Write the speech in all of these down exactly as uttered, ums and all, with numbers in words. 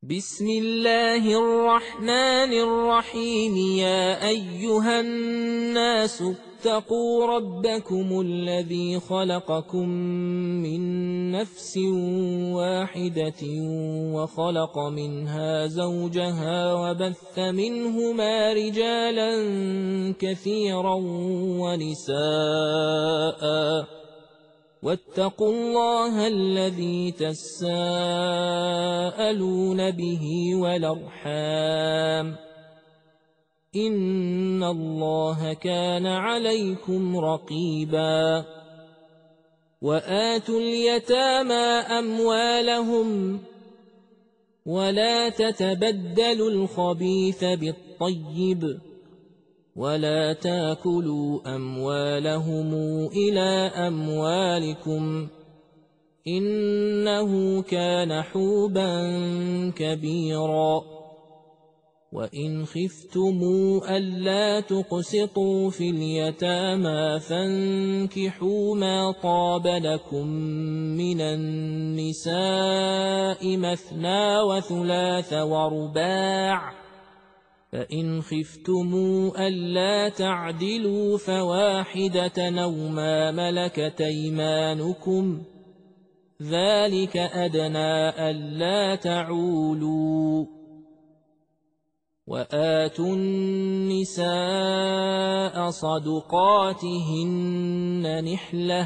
بسم الله الرحمن الرحيم يا أيها الناس اتقوا ربكم الذي خلقكم من نفس واحدة وخلق منها زوجها وبث منهما رجالا كثيرا ونساء واتقوا الله الذي تساءلون به والأرحام إن الله كان عليكم رقيبا وآتوا اليتامى أموالهم ولا تتبدلوا الخبيث بالطيب ولا تاكلوا أموالهم إلى أموالكم إنه كان حوبا كبيرا وإن خفتموا ألا تقسطوا في اليتامى فانكحوا ما طاب لكم من النساء مثنى وثلاث ورباع فإن خفتموا ألا تعدلوا فواحدة أو ما ملكت أيمانكم ذلك أدنى ألا تعولوا وآتوا النساء صدقاتهن نحلة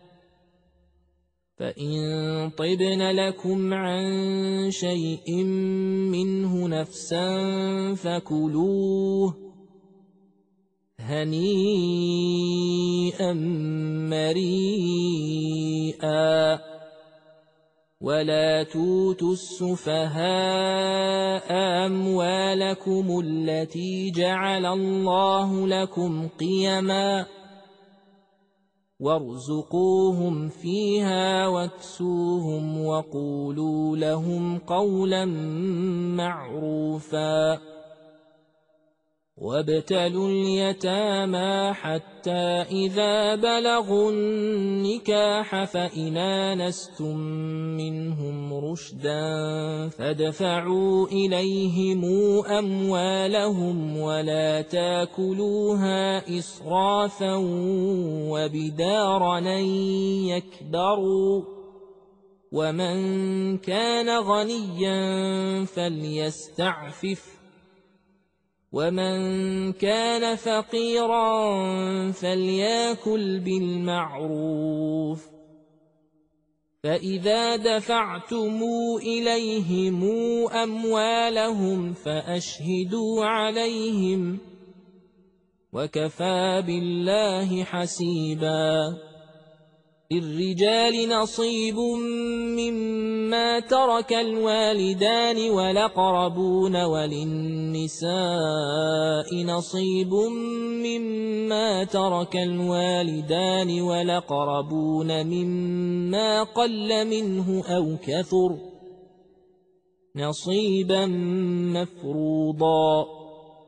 فإن طبن لكم عن شيء منه نفسا فكلوه هنيئا مريئا ولا توتوا السفهاء أموالكم التي جعل الله لكم قيماً وارزقوهم فيها واكسوهم وقولوا لهم قولا معروفا وابتلوا اليتامى حتى إذا بلغوا النكاح فإن آنستم منهم رشدا فادفعوا إليهم أموالهم ولا تاكلوها إسرافا وبدارا أن يكبروا ومن كان غنيا فليستعفف ومن كان فقيرا فليأكل بالمعروف فإذا دفعتم إليهم أموالهم فأشهدوا عليهم وكفى بالله حسيبا للرجال نصيب مما ترك الوالدان والأقربون وللنساء نصيب مما ترك الوالدان والأقربون مما قل منه أو كثر نصيبا مفروضا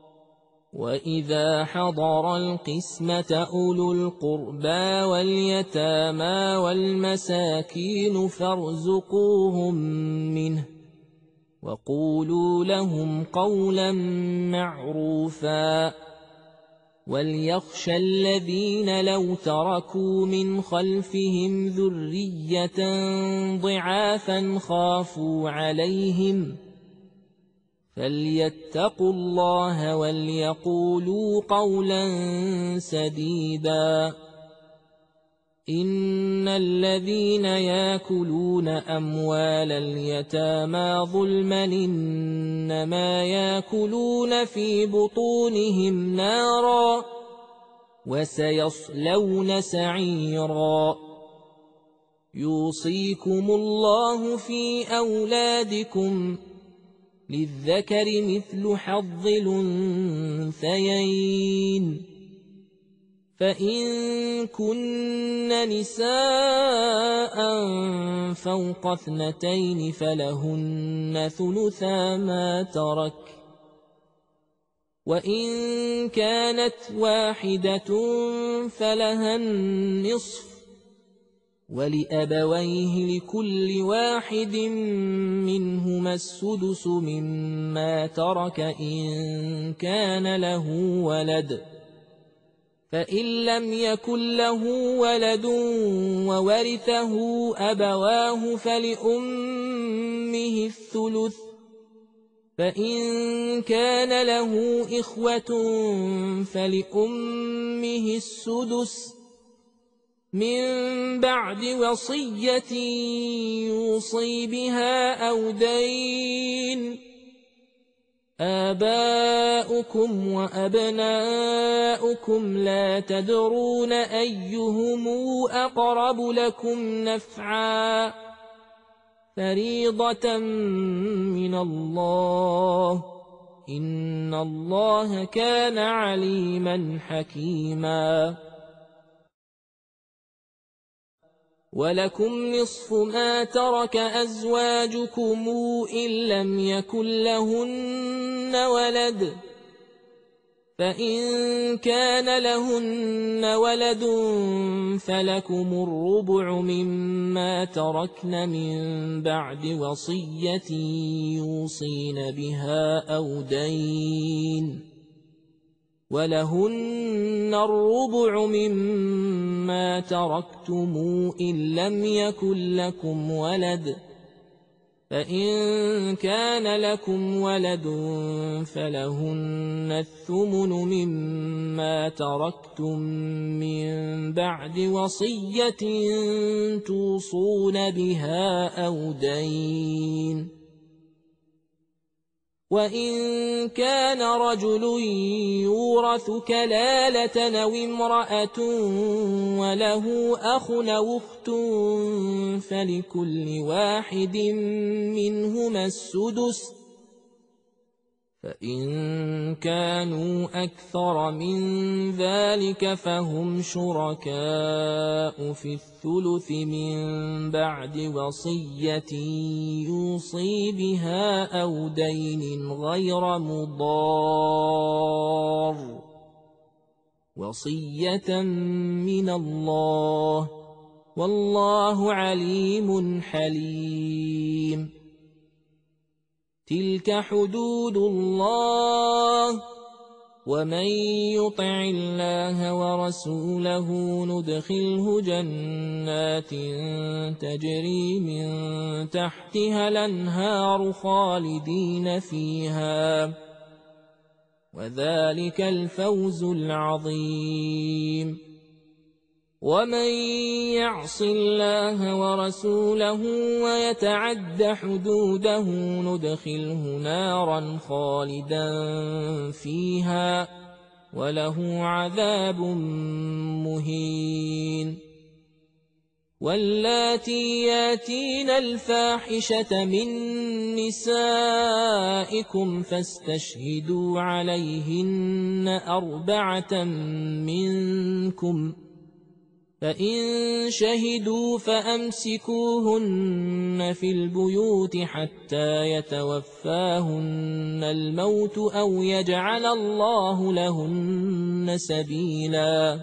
وإذا حضر القسمة أولو القربى واليتامى والمساكين فارزقوهم منه وقولوا لهم قولا معروفا وليخشى الذين لو تركوا من خلفهم ذرية ضعافا خافوا عليهم فليتقوا الله وليقولوا قولا سديدا إن الذين يأكلون أموال اليتامى ظلما إنما يأكلون في بطونهم نارا وسيصلون سعيرا يوصيكم الله في أولادكم للذكر مثل حظ الأنثيين فإن كن نساء فوق اثنتين فلهن ثلثا ما ترك وإن كانت واحدة فلها النصف ولأبويه لكل واحد منهما السدس مما ترك إن كان له ولد، فإن لم يكن له ولد وورثه أبواه فلأمه الثلث، فإن كان له إخوة فلأمه السدس من بعد وصية يوصي بها أو دين. آباؤكم وأبناؤكم لا تدرون أيهم أقرب لكم نفعا، فريضة من الله، إن الله كان عليما حكيما. ولكم نصف ما ترك أزواجكم إن لم يكن لهن ولد، فإن كان لهن ولد فلكم الربع مما تركن من بعد وصية يوصين بها أو دين، ولهن الربع مما تركتم إن لم يكن لكم ولد، فإن كان لكم ولد فلهن الثمن مما تركتم من بعد وصية توصون بها أو دين. وإن كان رجل يورث كلالة أو امرأة وله أخ أو أخت فلكل واحد منهما السدس، فإن كانوا أكثر من ذلك فهم شركاء في الثلث من بعد وصية يوصي بها أو دين غير مضار، وصية من الله، والله عليم حليم. تلك حدود الله، ومن يطع الله ورسوله ندخله جنات تجري من تحتها الأنهار خالدين فيها، وذلك الفوز العظيم. ومن يعص الله ورسوله ويتعد حدوده ندخله نارا خالدا فيها وله عذاب مهين. واللاتي ياتين الفاحشة من نسائكم فاستشهدوا عليهن أربعة منكم، فإن شهدوا فأمسكوهن في البيوت حتى يتوفاهن الموت أو يجعل الله لهن سبيلا.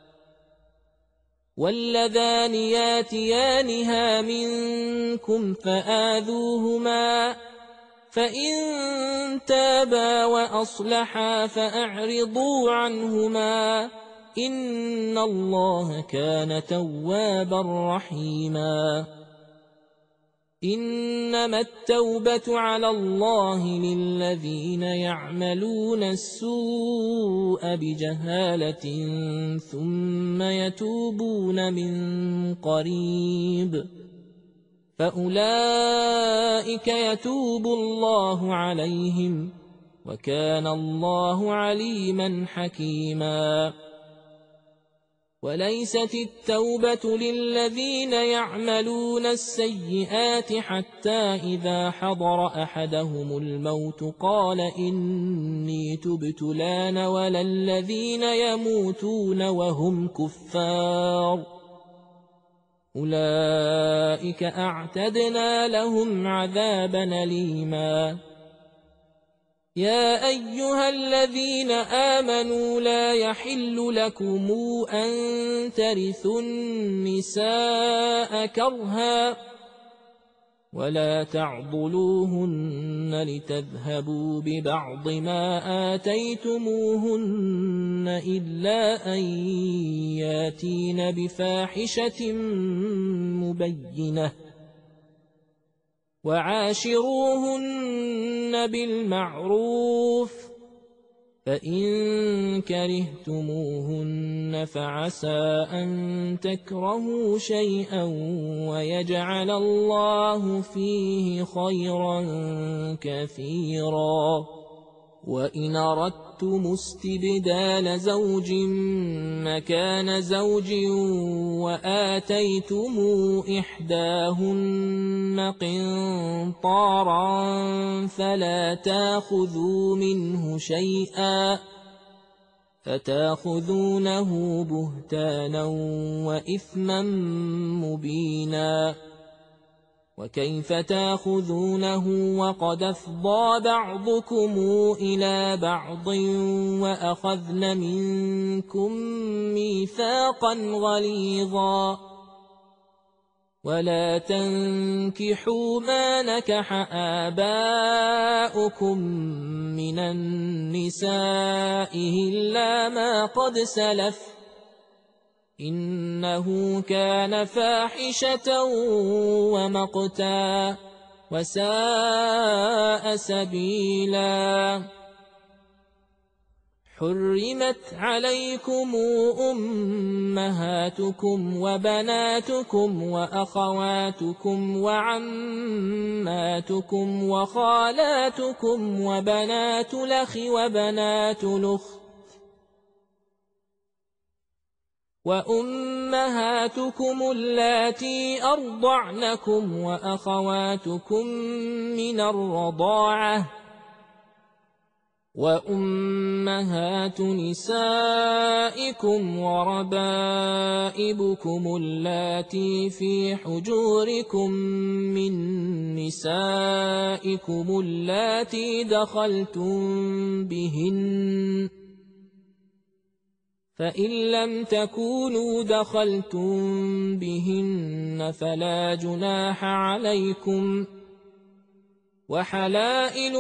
واللذان ياتيانها منكم فآذوهما، فإن تابا وأصلحا فأعرضوا عنهما، إن الله كان توابا رحيما. إنما التوبة على الله للذين يعملون السوء بجهالة ثم يتوبون من قريب، فأولئك يتوب الله عليهم، وكان الله عليما حكيما. وليست التوبة للذين يعملون السيئات حتى إذا حضر أحدهم الموت قال إني تبت الآن، ولا الذين يموتون وهم كفار، أولئك أعتدنا لهم عذابا أليما. يا أيها الذين آمنوا لا يحل لكم أن ترثوا النساء كرها ولا تعضلوهن لتذهبوا ببعض ما آتيتموهن إلا أن ياتين بفاحشة مبينة وعاشروهن بالمعروف فإن كرهتموهن فعسى أن تكرهوا شيئا ويجعل الله فيه خيرا كثيرا وإن أردتم استبدال زوج مكان زوج وآتيتم إحداهن قنطارا فلا تأخذوا منه شيئا فتأخذونه بهتانا وإثما مبينا وكيف تأخذونه وقد أفضى بعضكم إلى بعض وأخذن منكم ميثاقا غليظا ولا تنكحوا ما نكح آباؤكم من النساء إلا ما قد سلف إنه كان فاحشة ومقتا وساء سبيلا حرمت عليكم أمهاتكم وبناتكم وأخواتكم وعماتكم وخالاتكم وبنات الأخ وبنات الأخت وأمهاتكم اللاتي أرضعنكم وأخواتكم من الرضاعة وأمهات نسائكم وربائبكم اللاتي في حجوركم من نسائكم اللاتي دخلتم بهن فإن لم تكونوا دخلتم بهن فلا جناح عليكم وحلائل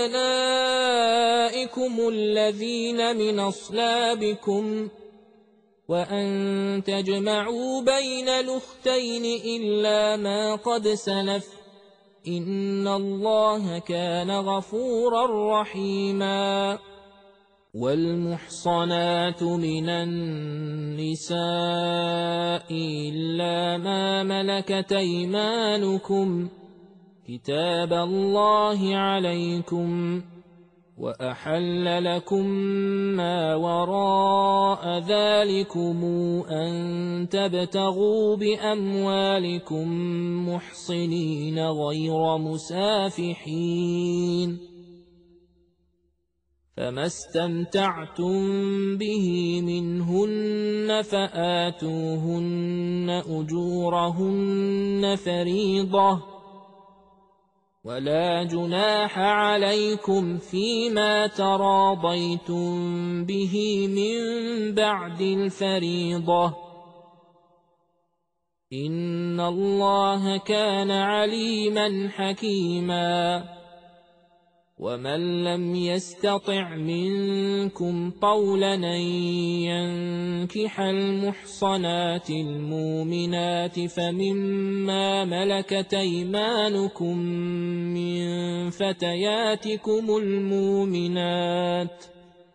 أبنائكم الذين من أصلابكم وأن تجمعوا بين الأختين إلا ما قد سلف إن الله كان غفورا رحيما والمحصنات من النساء إلا ما ملكت أيمانكم كتاب الله عليكم وأحل لكم ما وراء ذلكم أن تبتغوا بأموالكم محصنين غير مسافحين فما استمتعتم به منهن فآتوهن أجورهن فريضة ولا جناح عليكم فيما تراضيتم به من بعد الفريضة إن الله كان عليما حكيما ومن لم يستطع منكم طولا أن ينكح المحصنات المؤمنات فمما ملكت أيمانكم من فتياتكم المؤمنات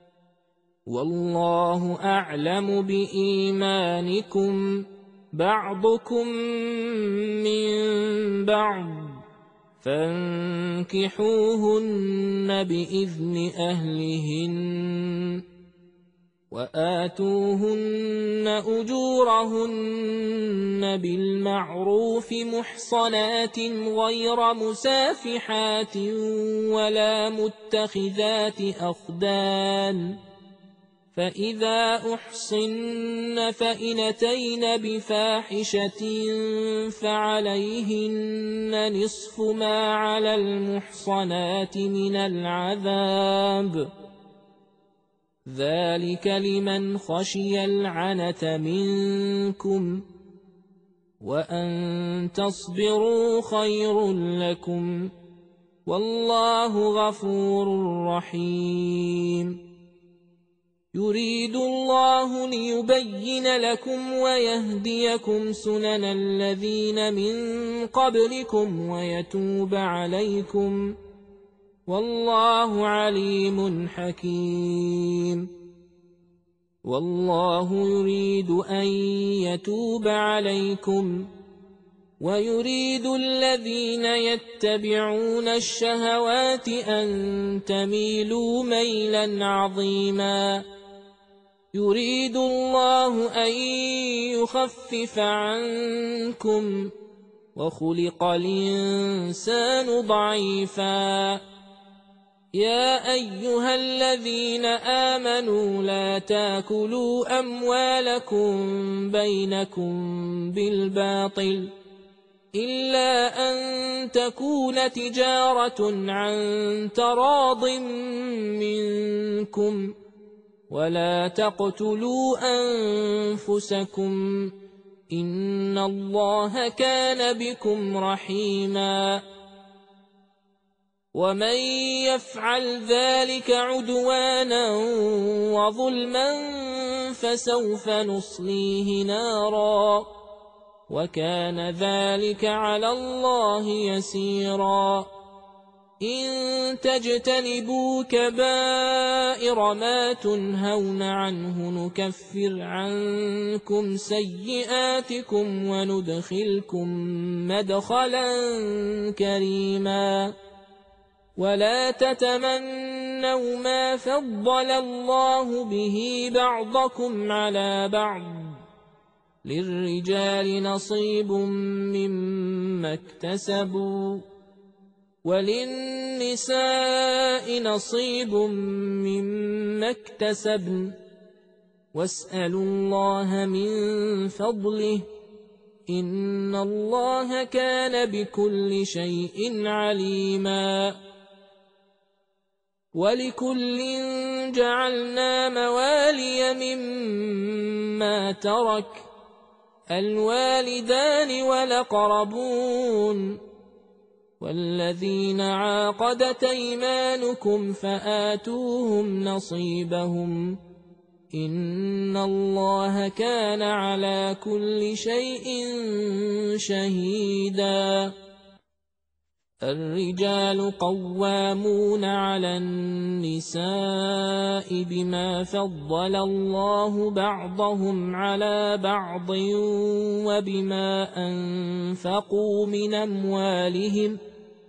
والله أعلم بإيمانكم بعضكم من بعض فانكحوهن بإذن أهلهن وآتوهن أجورهن بالمعروف محصنات غير مسافحات ولا متخذات أخدان فإذا أحصن فإن أتين بفاحشة فعليهن نصف ما على المحصنات من العذاب، ذلك لمن خشي العنة منكم، وأن تصبروا خير لكم، والله غفور رحيم. يريد الله ليبين لكم ويهديكم سنن الذين من قبلكم ويتوب عليكم، والله عليم حكيم. والله يريد أن يتوب عليكم، ويريد الذين يتبعون الشهوات أن تميلوا ميلا عظيما. يريد الله أن يخفف عنكم، وخلق الإنسان ضعيفا. يا أيها الذين آمنوا لا تاكلوا أموالكم بينكم بالباطل إلا أن تكون تجارة عن تراض منكم، ولا تقتلوا أنفسكم، إن الله كان بكم رحيما. ومن يفعل ذلك عدوانا وظلما فسوف نصليه نارا، وكان ذلك على الله يسيرا. إن تجتنبوا كبائر ما تنهون عنه نكفر عنكم سيئاتكم وندخلكم مدخلا كريما. ولا تتمنوا ما فضل الله به بعضكم على بعض، للرجال نصيب مما اكتسبوا، وللنساء نصيب مما اكتسبن، واسألوا الله من فضله، إن الله كان بكل شيء عليما. ولكل جعلنا موالي مما ترك الوالدان والأقربون، والذين عاقدت أيمانكم فآتوهم نصيبهم، إن الله كان على كل شيء شهيدا. الرجال قوامون على النساء بما فضل الله بعضهم على بعض وبما أنفقوا من أموالهم،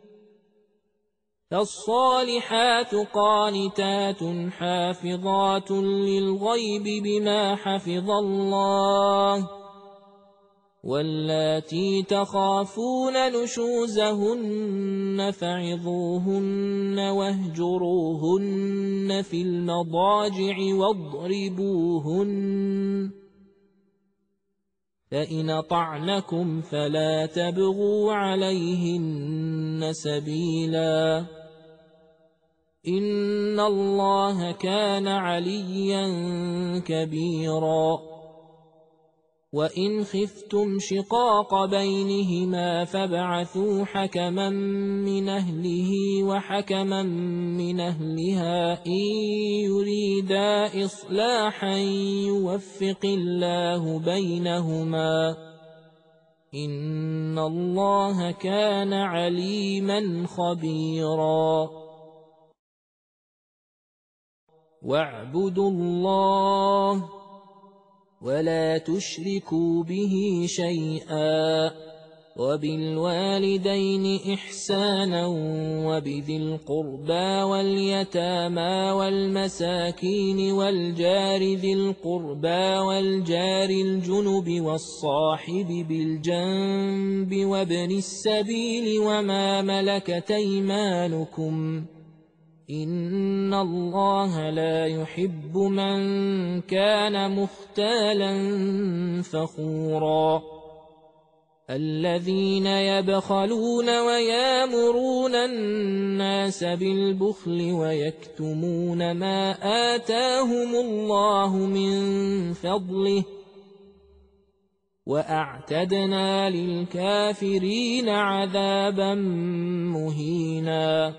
فالصالحات قانتات حافظات للغيب بما حفظ الله، واللاتي تخافون نشوزهن فعظوهن واهجروهن في المضاجع واضربوهن، فإن أطعنكم فلا تبغوا عليهن سبيلا، إن الله كان عليا كبيرا. وإن خفتم شقاق بينهما فابعثوا حكما من أهله وحكما من أهلها إن يريدا إصلاحا يوفق الله بينهما، إن الله كان عليما خبيرا. واعبدوا الله ولا تشركوا به شيئا، وبالوالدين إحسانا وبذي القربى واليتامى والمساكين والجار ذي القربى والجار الجنب والصاحب بالجنب وابن السبيل وما ملكت أيمانكم، إن الله لا يحب من كان مختالا فخورا الذين يبخلون ويامرون الناس بالبخل ويكتمون ما آتاهم الله من فضله وأعتدنا للكافرين عذابا مهينا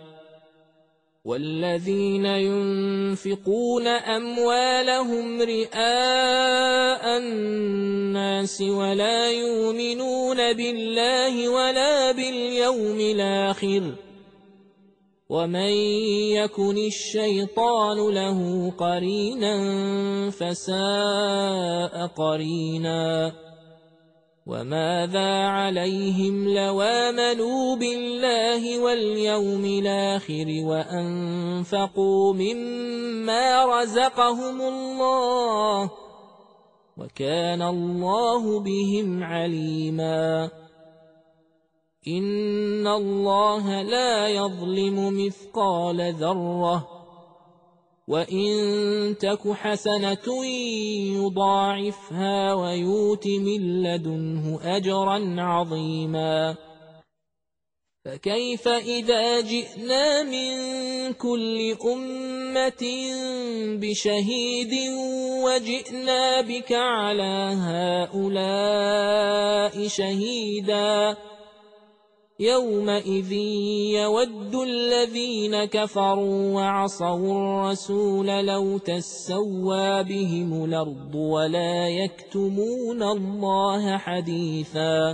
والذين ينفقون أموالهم رئاء الناس ولا يؤمنون بالله ولا باليوم الآخر ومن يكن الشيطان له قرينا فساء قرينا وماذا عليهم لو آمنوا بالله واليوم الآخر وأنفقوا مما رزقهم الله وكان الله بهم عليما إن الله لا يظلم مثقال ذرة وإن تك حسنة يضاعفها ويؤت من لدنه أجرا عظيما فكيف إذا جئنا من كل أمة بشهيد وجئنا بك على هؤلاء شهيدا يومئذ يود الذين كفروا وعصوا الرسول لو تسوى بهم الأرض ولا يكتمون الله حديثا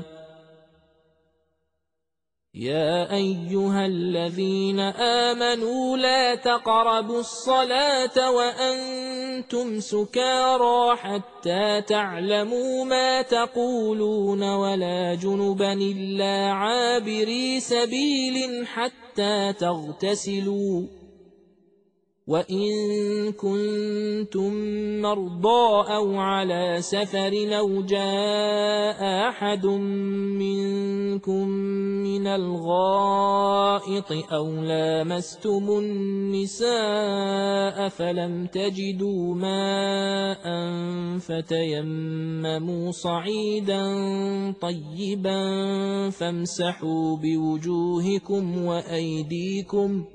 يا أيها الذين آمنوا لا تقربوا الصلاة وأنتم سكارى حتى تعلموا ما تقولون ولا جنبا إلا عابري سبيل حتى تغتسلوا وإن كنتم مرضى أو على سفر أو جاء أحد منكم من الغائط أو لامستم النساء فلم تجدوا ماء فتيمموا صعيدا طيبا فامسحوا بوجوهكم وأيديكم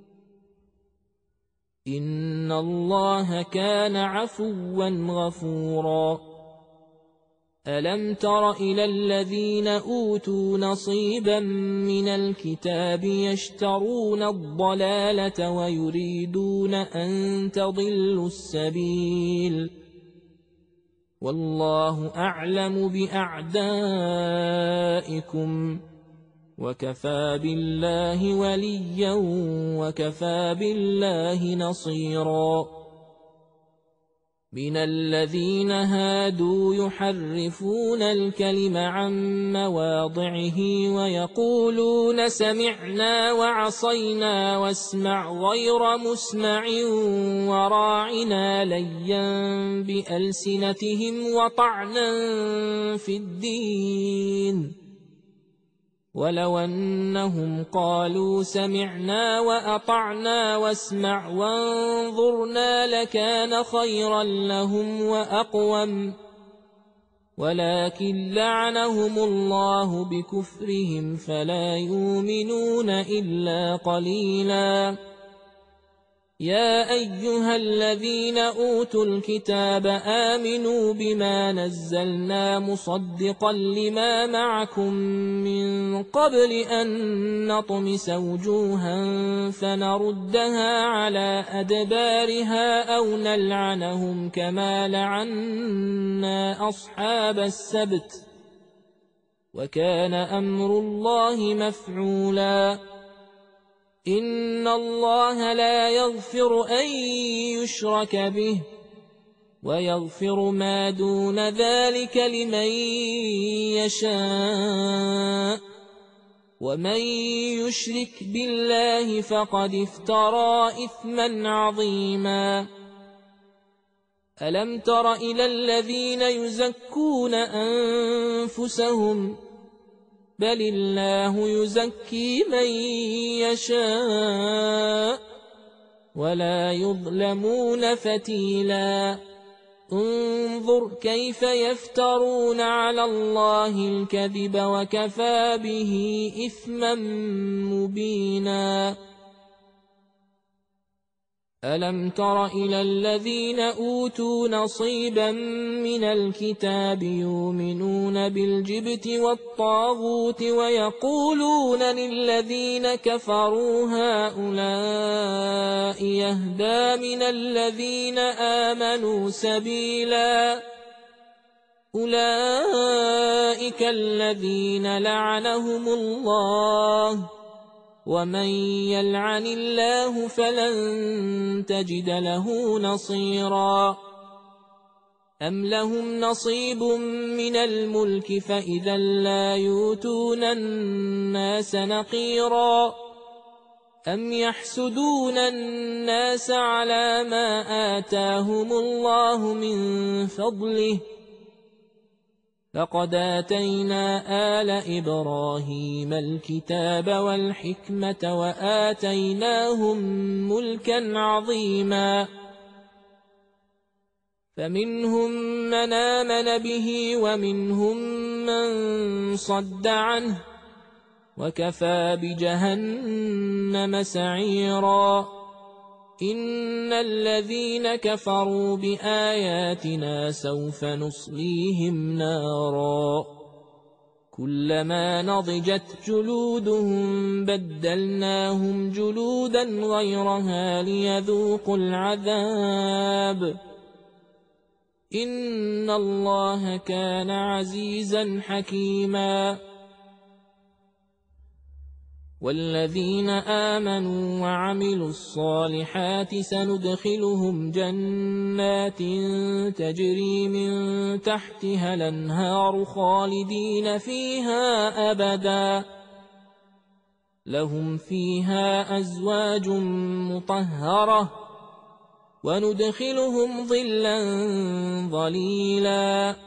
إن الله كان عفوا غفورا ألم تر إلى الذين أوتوا نصيبا من الكتاب يشترون الضلالة ويريدون أن تضلوا السبيل والله أعلم بأعدائكم وكفى بالله وليا وكفى بالله نصيرا من الذين هادوا يحرفون الكلم عن مواضعه ويقولون سمعنا وعصينا واسمع غير مسمع وراعنا ليا بألسنتهم وطعنا في الدين ولو أنهم قالوا سمعنا وأطعنا واسمع وانظرنا لكان خيرا لهم وأقوم ولكن لعنهم الله بكفرهم فلا يؤمنون إلا قليلا يا أيها الذين أوتوا الكتاب آمنوا بما نزلنا مصدقا لما معكم من قبل أن نطمس وجوها فنردها على أدبارها أو نلعنهم كما لعنا أصحاب السبت وكان أمر الله مفعولا إن الله لا يغفر أن يشرك به ويغفر ما دون ذلك لمن يشاء ومن يشرك بالله فقد افترى إثما عظيما ألم تر إلى الذين يزكون أنفسهم بل الله يزكي من يشاء ولا يظلمون فتيلا انظر كيف يفترون على الله الكذب وكفى به إثما مبينا ألم تر إلى الذين أوتوا نصيبا من الكتاب يؤمنون بالجبت والطاغوت ويقولون للذين كفروا هؤلاء يهدى من الذين آمنوا سبيلا أولئك الذين لعنهم الله ومن يلعن الله فلن تجد له نصيرا أم لهم نصيب من الملك فإذا لا يؤتون الناس نقيرا أم يحسدون الناس على ما آتاهم الله من فضله لقد آتينا آل إبراهيم الكتاب والحكمة وآتيناهم ملكا عظيما فمنهم من آمن به ومنهم من صد عنه وكفى بجهنم سعيرا إن الذين كفروا بآياتنا سوف نصليهم نارا كلما نضجت جلودهم بدلناهم جلودا غيرها ليذوقوا العذاب إن الله كان عزيزا حكيما والذين آمنوا وعملوا الصالحات سندخلهم جنات تجري من تحتها الأنهار خالدين فيها أبدا لهم فيها أزواج مطهرة وندخلهم ظلا ظليلا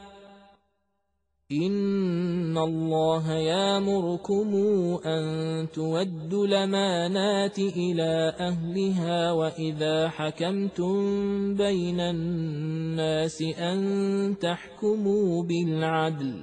إن الله يأمركم أن تودوا الأمانات إلى أهلها وإذا حكمتم بين الناس أن تحكموا بالعدل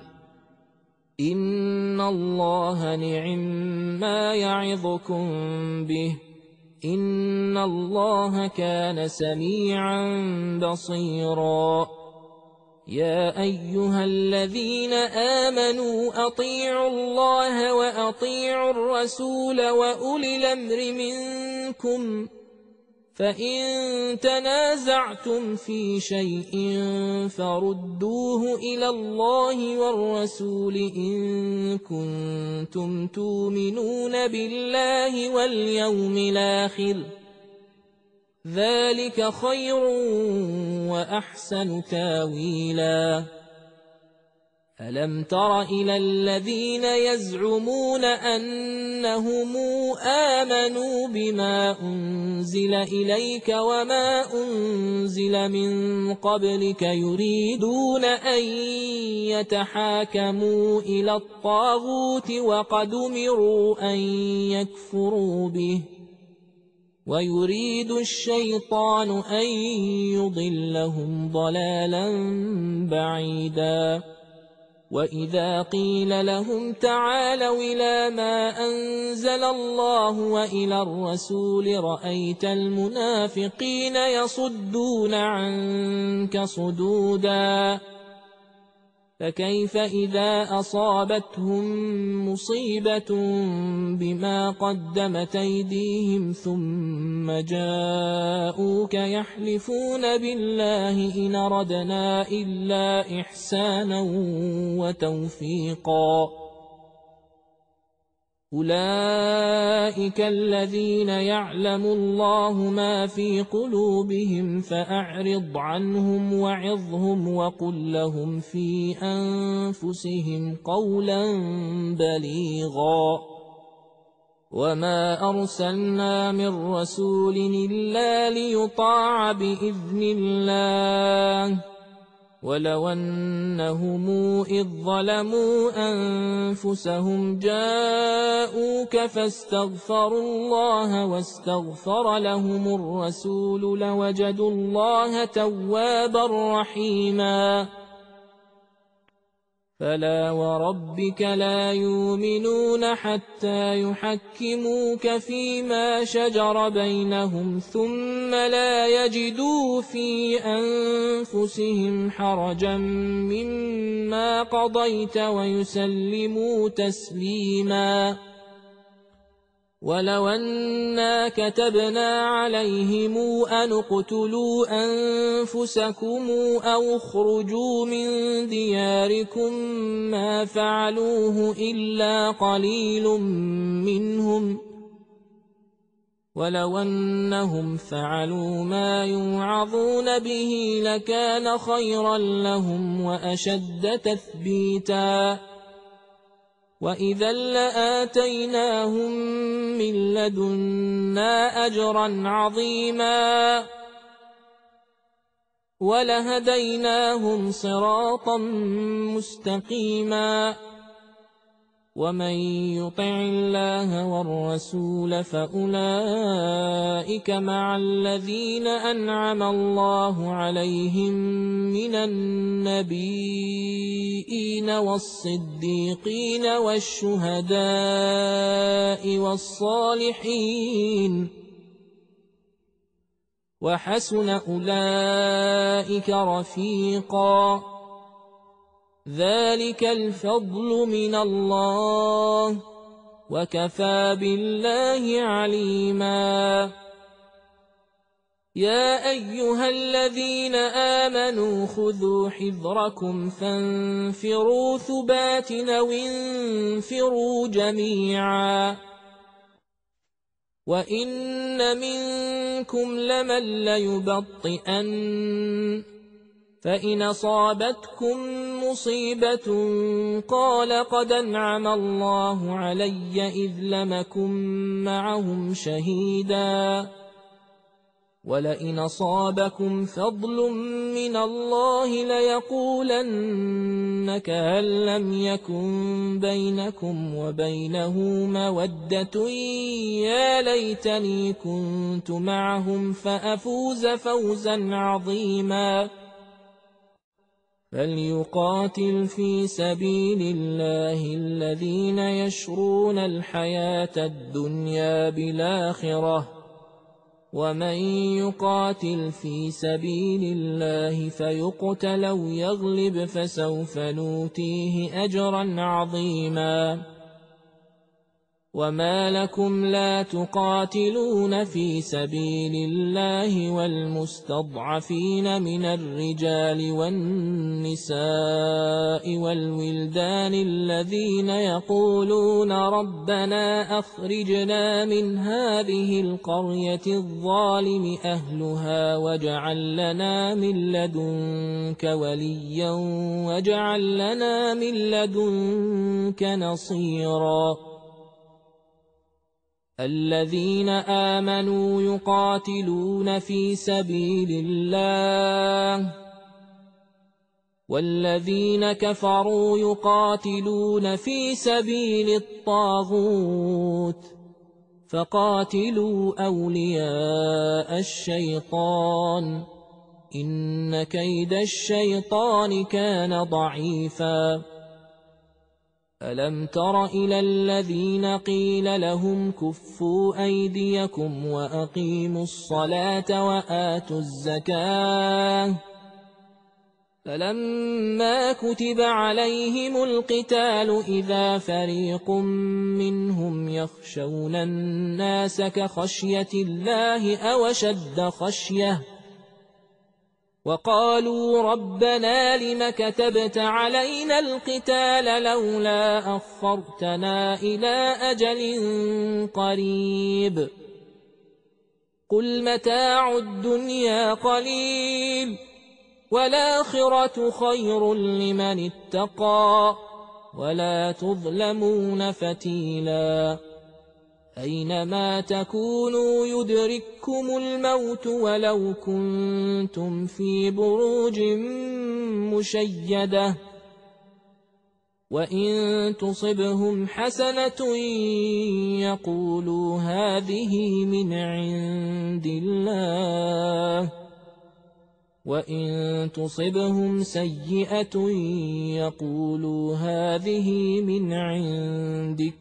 إن الله نعم ما يعظكم به إن الله كان سميعا بصيرا يا أيها الذين آمنوا أطيعوا الله وأطيعوا الرسول وأولي الأمر منكم فإن تنازعتم في شيء فردوه إلى الله والرسول إن كنتم تؤمنون بالله واليوم الآخر ذلك خير وأحسن تاويلا ألم تر إلى الذين يزعمون أنهم آمنوا بما أنزل إليك وما أنزل من قبلك يريدون أن يتحاكموا إلى الطاغوت وقد أمروا أن يكفروا به ويريد الشيطان أن يضلهم ضلالا بعيدا وإذا قيل لهم تعالوا إلى ما أنزل الله وإلى الرسول رأيت المنافقين يصدون عنك صدودا فكيف إذا أصابتهم مصيبة بما قدمت أيديهم ثم جاءوك يحلفون بالله إن أردنا إلا إحسانا وتوفيقا أولئك الذين يعلم الله ما في قلوبهم فأعرض عنهم وعظهم وقل لهم في أنفسهم قولا بليغا وما أرسلنا من رسول إلا ليطاع بإذن الله ولو أنهم إذ ظلموا أنفسهم جاءوك فاستغفروا الله واستغفر لهم الرسول لوجدوا الله توابا رحيما فلا وربك لا يؤمنون حتى يحكموك فيما شجر بينهم ثم لا يجدوا في أنفسهم حرجا مما قضيت ويسلموا تسليما ولو أنا كتبنا عليهم أن اقتلوا أنفسكم أو اخرجوا من دياركم ما فعلوه إلا قليل منهم ولو أنهم فعلوا ما يوعظون به لكان خيرا لهم وأشد تثبيتا وإذا لآتيناهم من لدنا أجرا عظيما ولهديناهم صراطا مستقيما ومن يطع الله والرسول فأولئك مع الذين أنعم الله عليهم من النبيين والصديقين والشهداء والصالحين وحسن أولئك رفيقا ذلك الفضل من الله وكفى بالله عليما يا أيها الذين آمنوا خذوا حذركم فانفروا ثبات أو انفروا جميعا وإن منكم لمن ليبطئن فإن أصابتكم مصيبة قال قد أنعم الله علي إذ لم أكن معهم شهيدا ولئن أصابكم فضل من الله ليقولن كأن لم يكن بينكم وبينه مودة يا ليتني كنت معهم فأفوز فوزا عظيما فليقاتل في سبيل الله الذين يشرون الحياة الدنيا بالآخرة ومن يقاتل في سبيل الله فيقتل أو يغلب فسوف نؤتيه أجرا عظيما وما لكم لا تقاتلون في سبيل الله والمستضعفين من الرجال والنساء والولدان الذين يقولون ربنا أخرجنا من هذه القرية الظالم أهلها واجعل لنا من لدنك وليا واجعل لنا من لدنك نصيرا الذين آمنوا يقاتلون في سبيل الله والذين كفروا يقاتلون في سبيل الطاغوت فقاتلوا أولياء الشيطان إن كيد الشيطان كان ضعيفا ألم تر إلى الذين قيل لهم كفوا أيديكم وأقيموا الصلاة وآتوا الزكاة فلما كتب عليهم القتال إذا فريق منهم يخشون الناس كخشية الله أو أشد خشية وقالوا ربنا لم كتبت علينا القتال لولا أخرتنا إلى أجل قريب قل متاع الدنيا قليل والآخرة خير لمن اتقى ولا تظلمون فتيلا أينما تكونوا يدرككم الموت ولو كنتم في بروج مشيدة وإن تصبهم حسنة يقولوا هذه من عند الله وإن تصبهم سيئة يقولوا هذه من عندك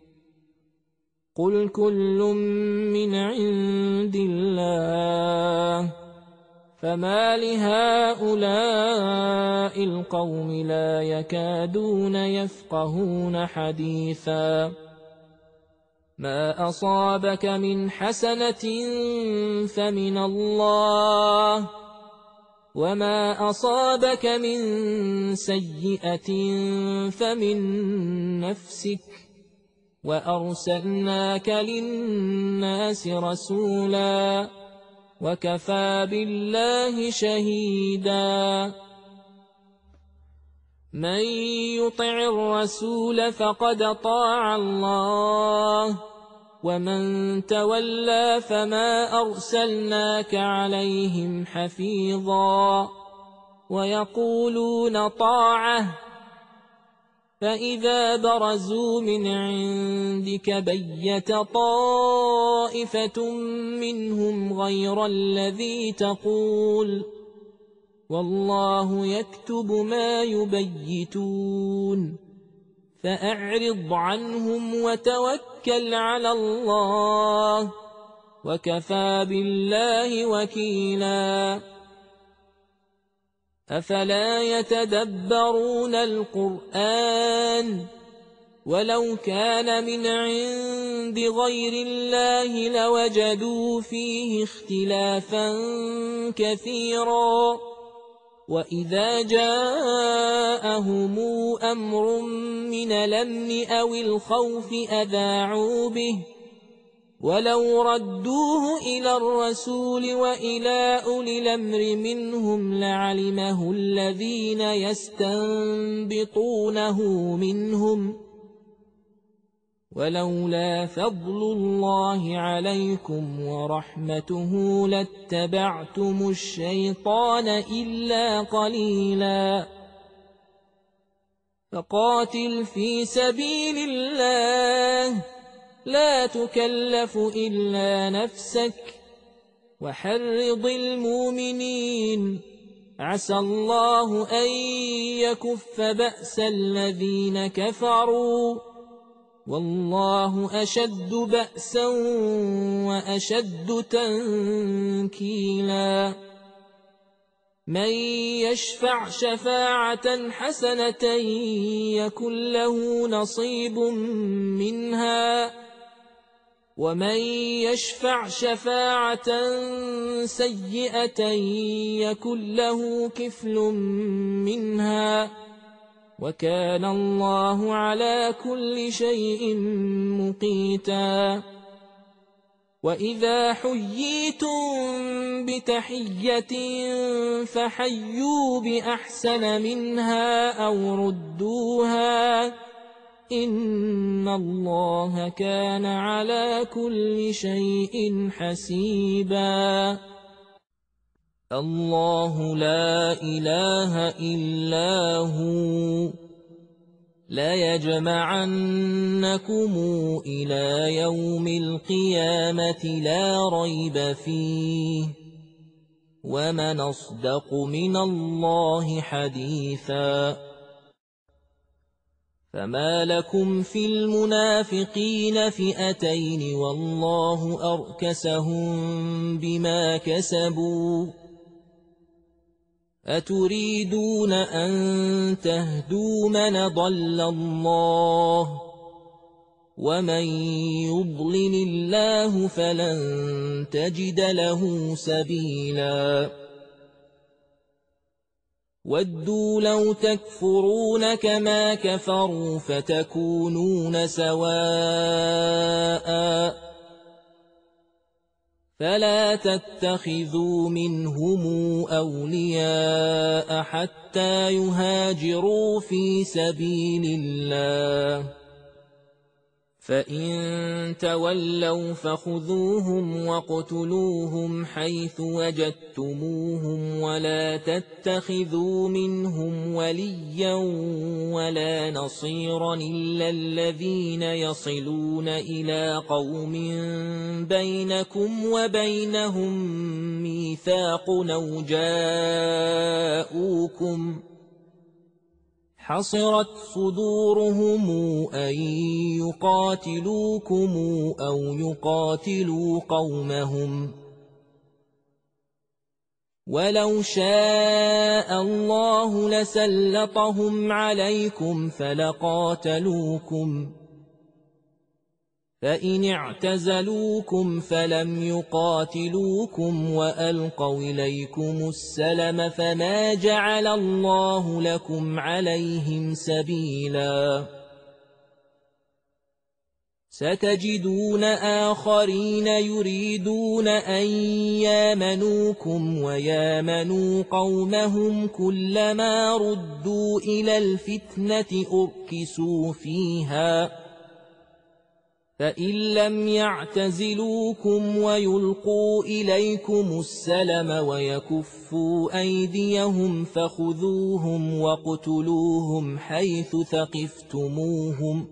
قل كل من عند الله فما لهؤلاء القوم لا يكادون يفقهون حديثا ما أصابك من حسنة فمن الله وما أصابك من سيئة فمن نفسك وأرسلناك للناس رسولا وكفى بالله شهيدا من يطع الرسول فقد طاع الله ومن تولى فما أرسلناك عليهم حفيظا ويقولون طاعة فإذا برزوا من عندك بيت طائفة منهم غير الذي تقول والله يكتب ما يبيتون فأعرض عنهم وتوكل على الله وكفى بالله وكيلا أفلا يتدبرون القرآن ولو كان من عند غير الله لوجدوا فيه اختلافا كثيرا وإذا جاءهم أمر من الأمن أو الخوف أذاعوا به ولو ردوه إلى الرسول وإلى أولي الأمر منهم لعلمه الذين يستنبطونه منهم ولولا فضل الله عليكم ورحمته لاتبعتم الشيطان إلا قليلا فقاتل في سبيل الله لا تكلف إلا نفسك وحرض المؤمنين عسى الله أن يكف بأس الذين كفروا والله أشد بأسا وأشد تنكيلا من يشفع شفاعة حسنة يكن له نصيب منها ومن يشفع شفاعة سيئة يكن له كفل منها وكان الله على كل شيء مقيتا وإذا حييتم بتحية فحيوا بأحسن منها أو ردوها إن الله كان على كل شيء حسيبا الله لا إله إلا هو ليجمعنكم إلى يوم القيامة لا ريب فيه ومن أصدق من الله حديثا فما لكم في المنافقين فئتين والله أركسهم بما كسبوا أتريدون أن تهدوا من ضل الله ومن يضلل الله فلن تجد له سبيلا ودوا لو تكفرون كما كفروا فتكونون سواء فلا تتخذوا منهم أولياء حتى يهاجروا في سبيل الله فإن تولوا فخذوهم واقتلوهم حيث وجدتموهم ولا تتخذوا منهم وليا ولا نصيرا إلا الذين يصلون إلى قوم بينكم وبينهم ميثاق أو جاءوكم حصرت صدورهم أن يقاتلوكم أو يقاتلوا قومهم ولو شاء الله لسلطهم عليكم فلقاتلوكم فإن اعتزلوكم فلم يقاتلوكم وألقوا إليكم السلم فما جعل الله لكم عليهم سبيلا ستجدون آخرين يريدون أن يامنوكم ويامنوا قومهم كلما ردوا إلى الفتنة أركسوا فيها فإن لم يعتزلوكم ويلقوا إليكم السلم ويكفوا أيديهم فخذوهم واقتلوهم حيث ثقفتموهم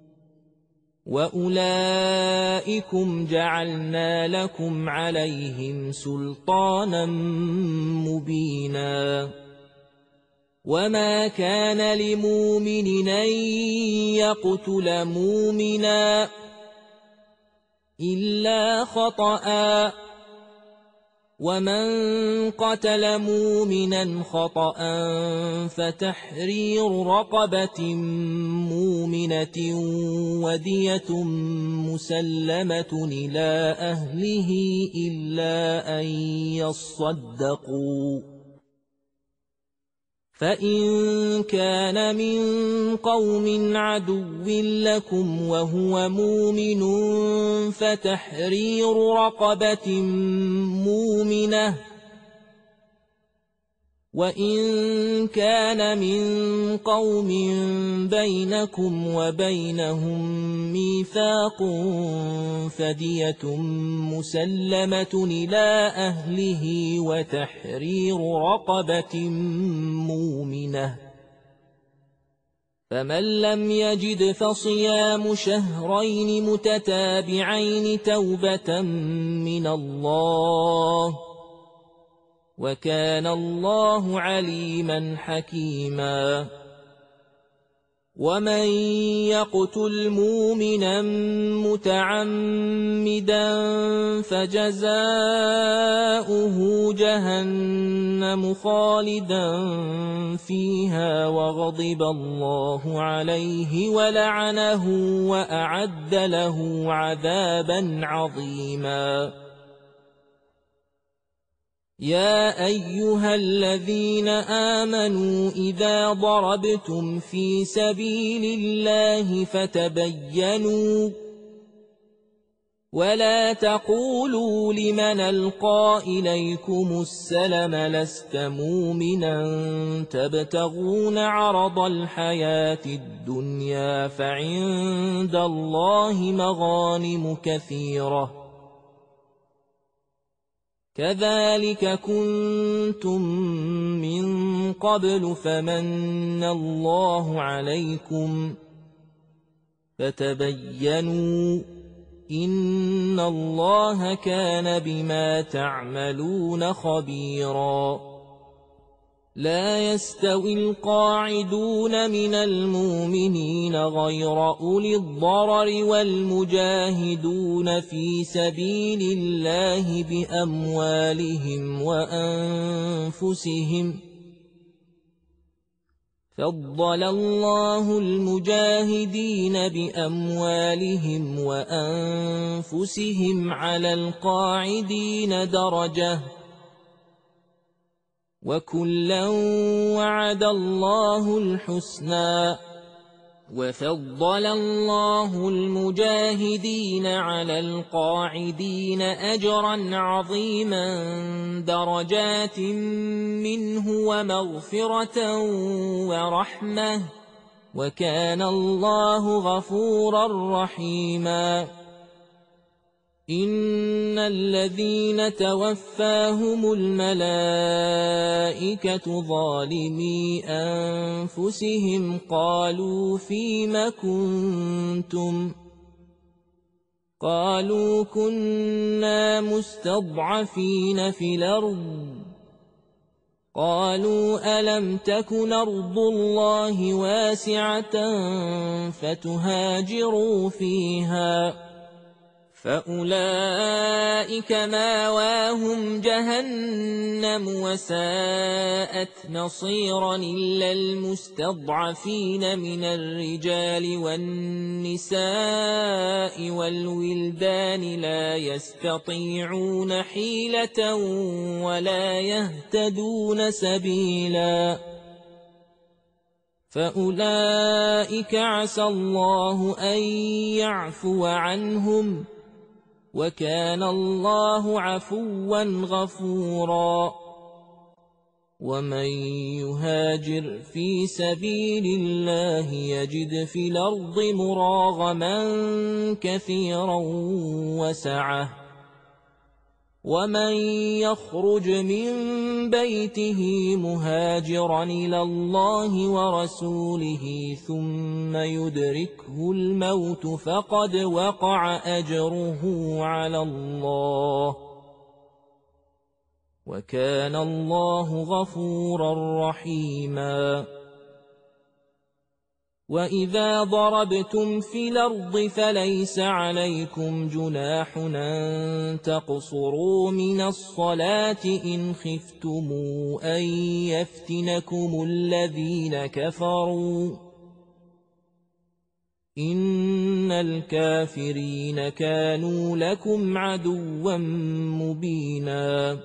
وأولئكم جعلنا لكم عليهم سلطانا مبينا وما كان لمؤمن أن يقتل مؤمنا إلا خطأ ومن قتل مؤمنا خطأ فتحرير رقبة مؤمنة ودية مسلمة إلى أهله إلا أن يصدقوا فإن كان من قوم عدو لكم وهو مؤمن فتحرير رقبة مؤمنة وإن كان من قوم بينكم وبينهم ميثاق فدية مسلمة إلى أهله وتحرير رقبة مؤمنة فمن لم يجد فصيام شهرين متتابعين توبة من الله وكان الله عليما حكيما ومن يقتل مؤمنا متعمدا فجزاؤه جهنم خالدا فيها وغضب الله عليه ولعنه وأعد له عذابا عظيما يا أيها الذين آمنوا إذا ضربتم في سبيل الله فتبينوا ولا تقولوا لمن ألقى إليكم السلم لست مؤمنا تبتغون عرض الحياة الدنيا فعند الله مغانم كثيرة كذلك كنتم من قبل فمن الله عليكم فتبينوا إن الله كان بما تعملون خبيرا لا يستوي القاعدون من المؤمنين غير أولي الضرر والمجاهدون في سبيل الله بأموالهم وأنفسهم فضل الله المجاهدين بأموالهم وأنفسهم على القاعدين درجة وكلا وعد الله الحسنى وفضل الله المجاهدين على القاعدين أجرا عظيما درجات منه ومغفرة ورحمة وكان الله غفورا رحيما. إن الذين توفاهم الملائكة ظالمي أنفسهم قالوا فيم كنتم قالوا كنا مستضعفين في الأرض قالوا ألم تكن أرض الله واسعة فتهاجروا فيها فأولئك ماواهم جهنم وساءت مصيرا إلا المستضعفين من الرجال والنساء والولدان لا يستطيعون حيلة ولا يهتدون سبيلا فأولئك عسى الله أن يعفو عنهم وكان الله عفوا غفورا. ومن يهاجر في سبيل الله يجد في الأرض مراغما كثيرا وسعة ومن يخرج من بيته مهاجرا إلى الله ورسوله ثم يدركه الموت فقد وقع أجره على الله وكان الله غفورا رحيما. وإذا ضربتم في الأرض فليس عليكم جناح أن تقصروا من الصلاة إن خفتم أن يفتنكم الذين كفروا إن الكافرين كانوا لكم عدوا مبينا.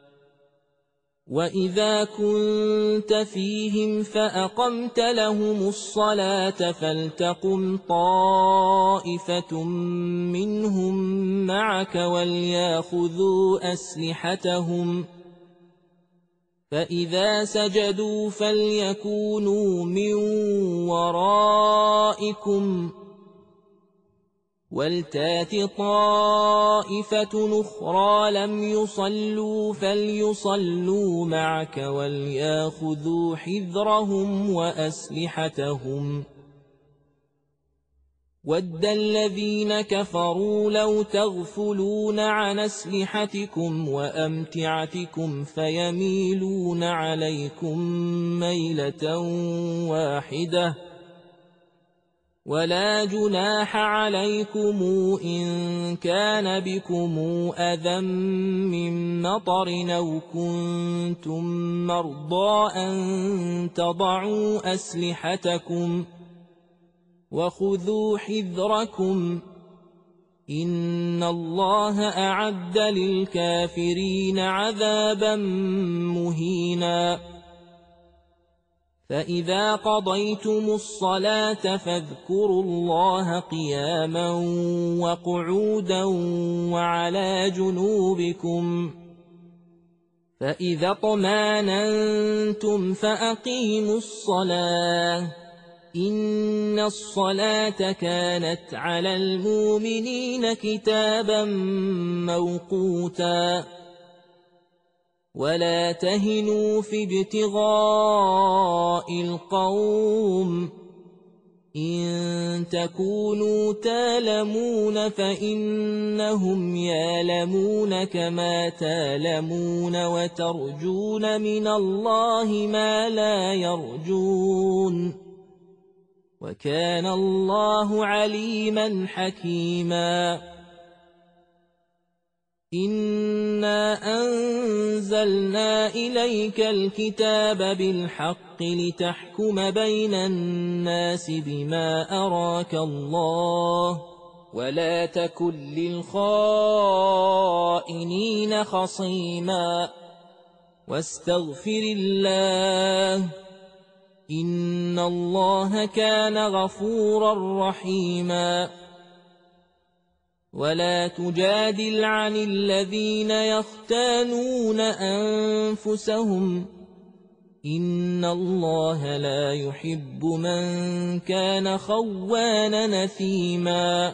وإذا كنت فيهم فأقمت لهم الصلاة فلتقم طائفة منهم معك وليأخذوا أسلحتهم فإذا سجدوا فليكونوا من ورائكم ولتات طائفة أخرى لم يصلوا فليصلوا معك وليأخذوا حذرهم وأسلحتهم ود الذين كفروا لو تغفلون عن أسلحتكم وأمتعتكم فيميلون عليكم ميلة واحدة ولا جناح عليكم إن كان بكم أذى من مطر أو كنتم مرضى أن تضعوا أسلحتكم وخذوا حذركم إن الله أعد للكافرين عذابا مهينا. فإذا قضيتم الصلاة فاذكروا الله قياما وقعودا وعلى جنوبكم فإذا اطمأننتم فأقيموا الصلاة إن الصلاة كانت على المؤمنين كتابا موقوتا. ولا تهنوا في ابتغاء القوم إن تكونوا تالمون فإنهم يالمون كما تالمون وترجون من الله ما لا يرجون وكان الله عليما حكيما. إنا أنزلنا إليك الكتاب بالحق لتحكم بين الناس بما أراك الله ولا تكن للخائنين خصيما واستغفر الله إن الله كان غفورا رحيما. ولا تجادل عن الذين يختانون أنفسهم إن الله لا يحب من كان خوانا نثيما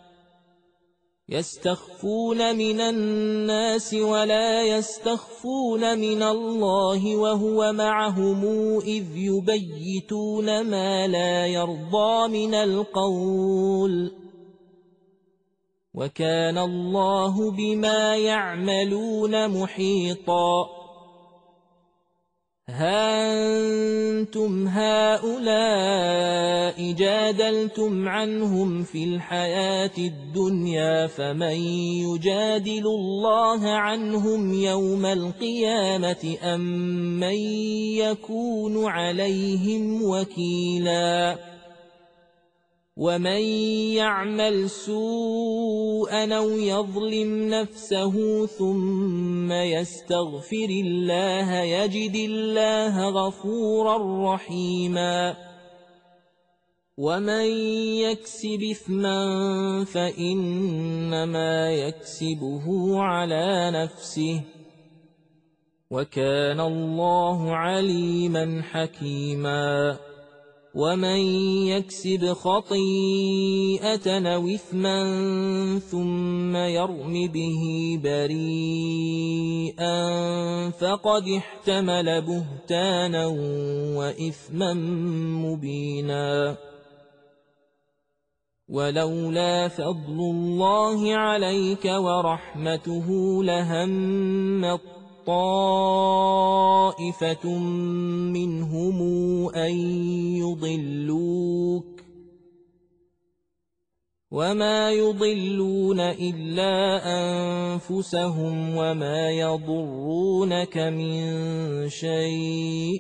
يستخفون من الناس ولا يستخفون من الله وهو معهم إذ يبيتون ما لا يرضى من القول وكان الله بما يعملون محيطا ها أنتم هؤلاء جادلتم عنهم في الحياة الدنيا فمن يجادل الله عنهم يوم القيامة أم من يكون عليهم وكيلا ومن يعمل سوءا أو يظلم نفسه ثم يستغفر الله يجد الله غفورا رحيما ومن يكسب إثما فإنما يكسبه على نفسه وكان الله عليما حكيما ومن يكسب خطيئة أو إثما ثم يرم به بريئا فقد احتمل بهتانا وإثما مبينا ولولا فضل الله عليك ورحمته لهم طائفة منهم أن يضلوك وما يضلون إلا أنفسهم وما يضرونك من شيء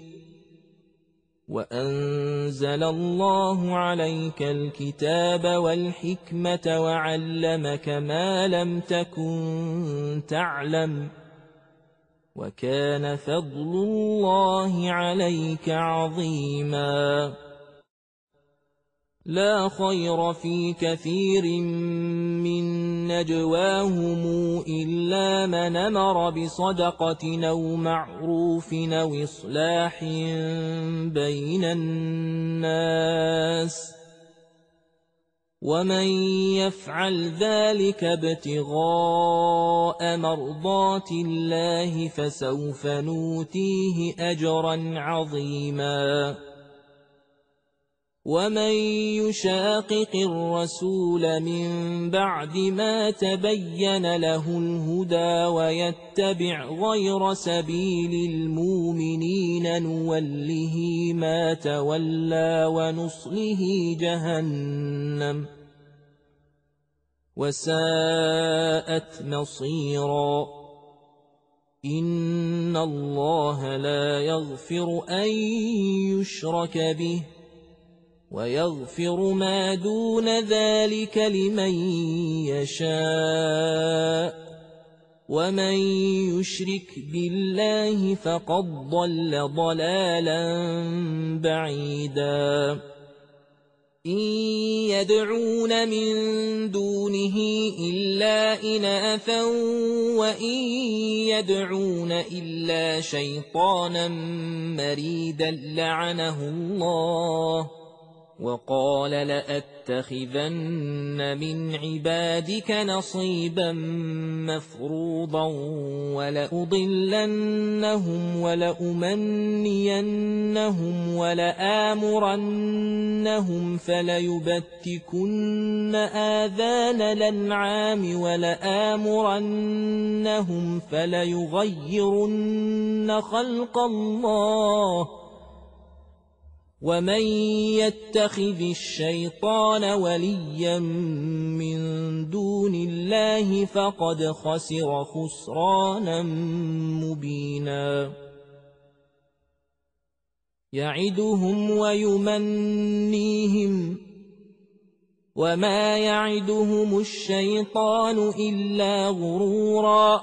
وأنزل الله عليك الكتاب والحكمة وعلمك ما لم تكن تعلم وكان فضل الله عليك عظيما لا خير في كثير من نجواهم إلا من أمر بصدقة أو معروف أو إصلاح بين الناس ومن يفعل ذلك ابتغاء مرضات الله فسوف نوتيه أجرا عظيما ومن يشاقق الرسول من بعد ما تبين له الهدى ويتبع غير سبيل المؤمنين نوله ما تولى ونصله جهنم وساءت مصيرا إن الله لا يغفر أن يشرك به ويغفر ما دون ذلك لمن يشاء ومن يشرك بالله فقد ضل ضلالا بعيدا إن يدعون من دونه إلا إناثا وإن يدعون إلا شيطانا مريدا لعنه الله وقال لأتخذن من عبادك نصيبا مفروضا ولأضلنهم ولأمنينهم ولآمرنهم فليبتكن آذان الأنعام ولآمرنهم فليغيرن خلق الله ومن يتخذ الشيطان وليا من دون الله فقد خسر خسرانا مبينا يعدهم ويمنيهم وما يعدهم الشيطان إلا غرورا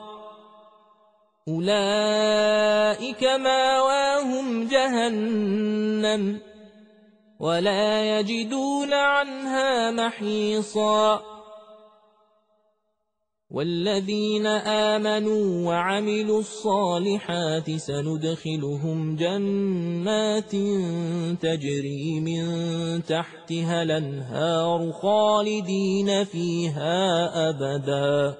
أولئك ماواهم جهنم ولا يجدون عنها محيصا والذين آمنوا وعملوا الصالحات سندخلهم جنات تجري من تحتها الأنهار خالدين فيها أبدا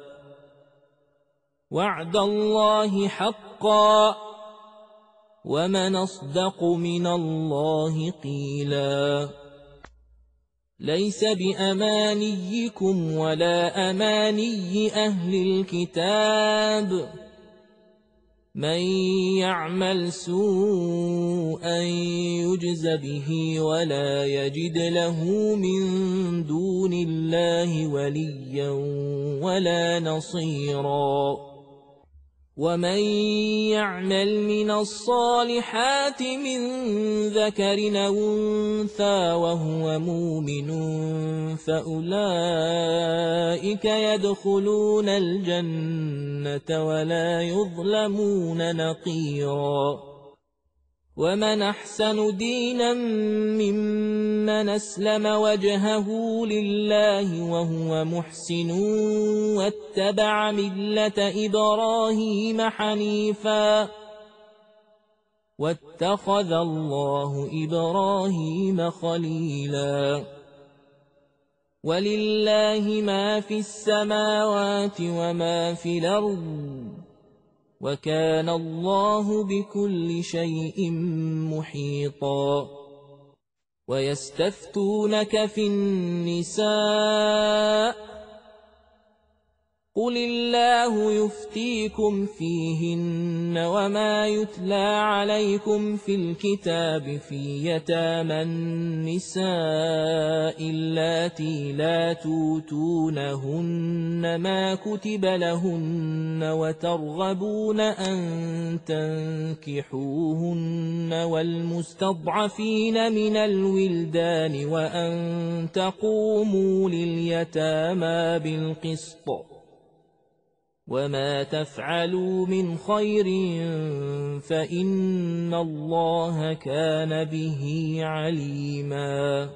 وعد الله حقا ومن أصدق من الله قيلا ليس بأمانيكم ولا أماني أهل الكتاب من يعمل سوءا يجز به ولا يجد له من دون الله وليا ولا نصيرا ومن يعمل من الصالحات من ذكر أو أنثى وهو مؤمن فأولئك يدخلون الجنة ولا يظلمون نقيرا ومن أحسن دينا ممن أسلم وجهه لله وهو محسن واتبع ملة إبراهيم حنيفا واتخذ الله إبراهيم خليلا ولله ما في السماوات وما في الأرض وكان الله بكل شيء محيطا ويستفتونك في النساء قل الله يفتيكم فيهن وما يتلى عليكم في الكتاب في يتامى النساء اللاتي لا توتونهن ما كتب لهن وترغبون أن تنكحوهن والمستضعفين من الولدان وأن تقوموا لليتامى بالقسط وما تفعلوا من خير فإن الله كان به عليما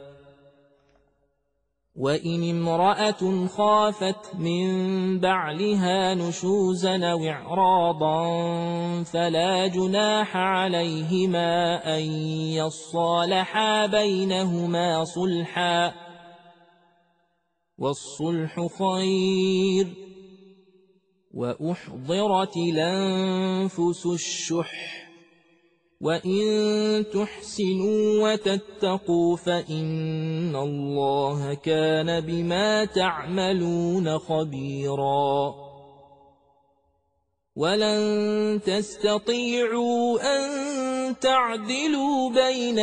وإن امرأة خافت من بعلها نشوزا أو إعراضا فلا جناح عليهما أن يصالحا بينهما صلحا والصلح خير وأحضرت الأنفس الشح وإن تحسنوا وتتقوا فإن الله كان بما تعملون خبيرا ولن تستطيعوا أن تعدلوا بين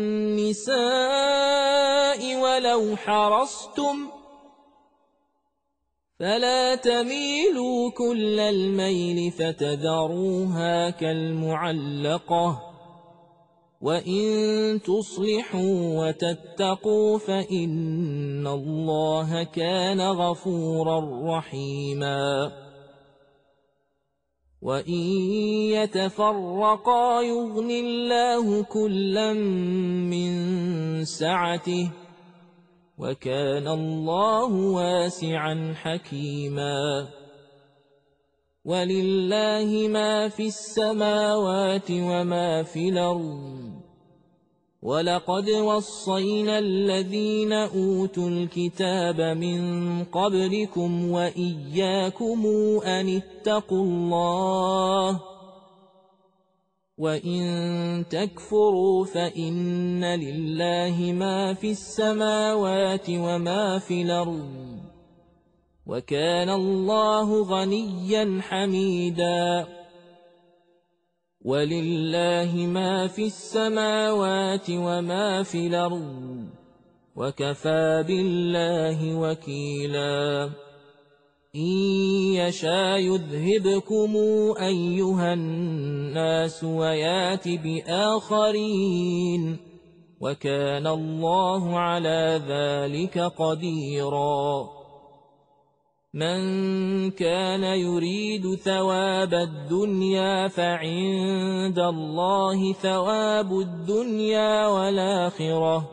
النساء ولو حرصتم فلا تميلوا كل الميل فتذروها كالمعلقة وإن تصلحوا وتتقوا فإن الله كان غفورا رحيما وإن يتفرقا يغن الله كلا من سعته وكان الله واسعا حكيما ولله ما في السماوات وما في الأرض ولقد وصينا الذين أوتوا الكتاب من قبلكم وإياكم أن اتقوا الله وإن تكفروا فإن لله ما في السماوات وما في الأرض وكان الله غنيا حميدا ولله ما في السماوات وما في الأرض وكفى بالله وكيلا إن يشاء يذهبكم أيها الناس ويات بآخرين وكان الله على ذلك قديرا من كان يريد ثواب الدنيا فعند الله ثواب الدنيا والآخرة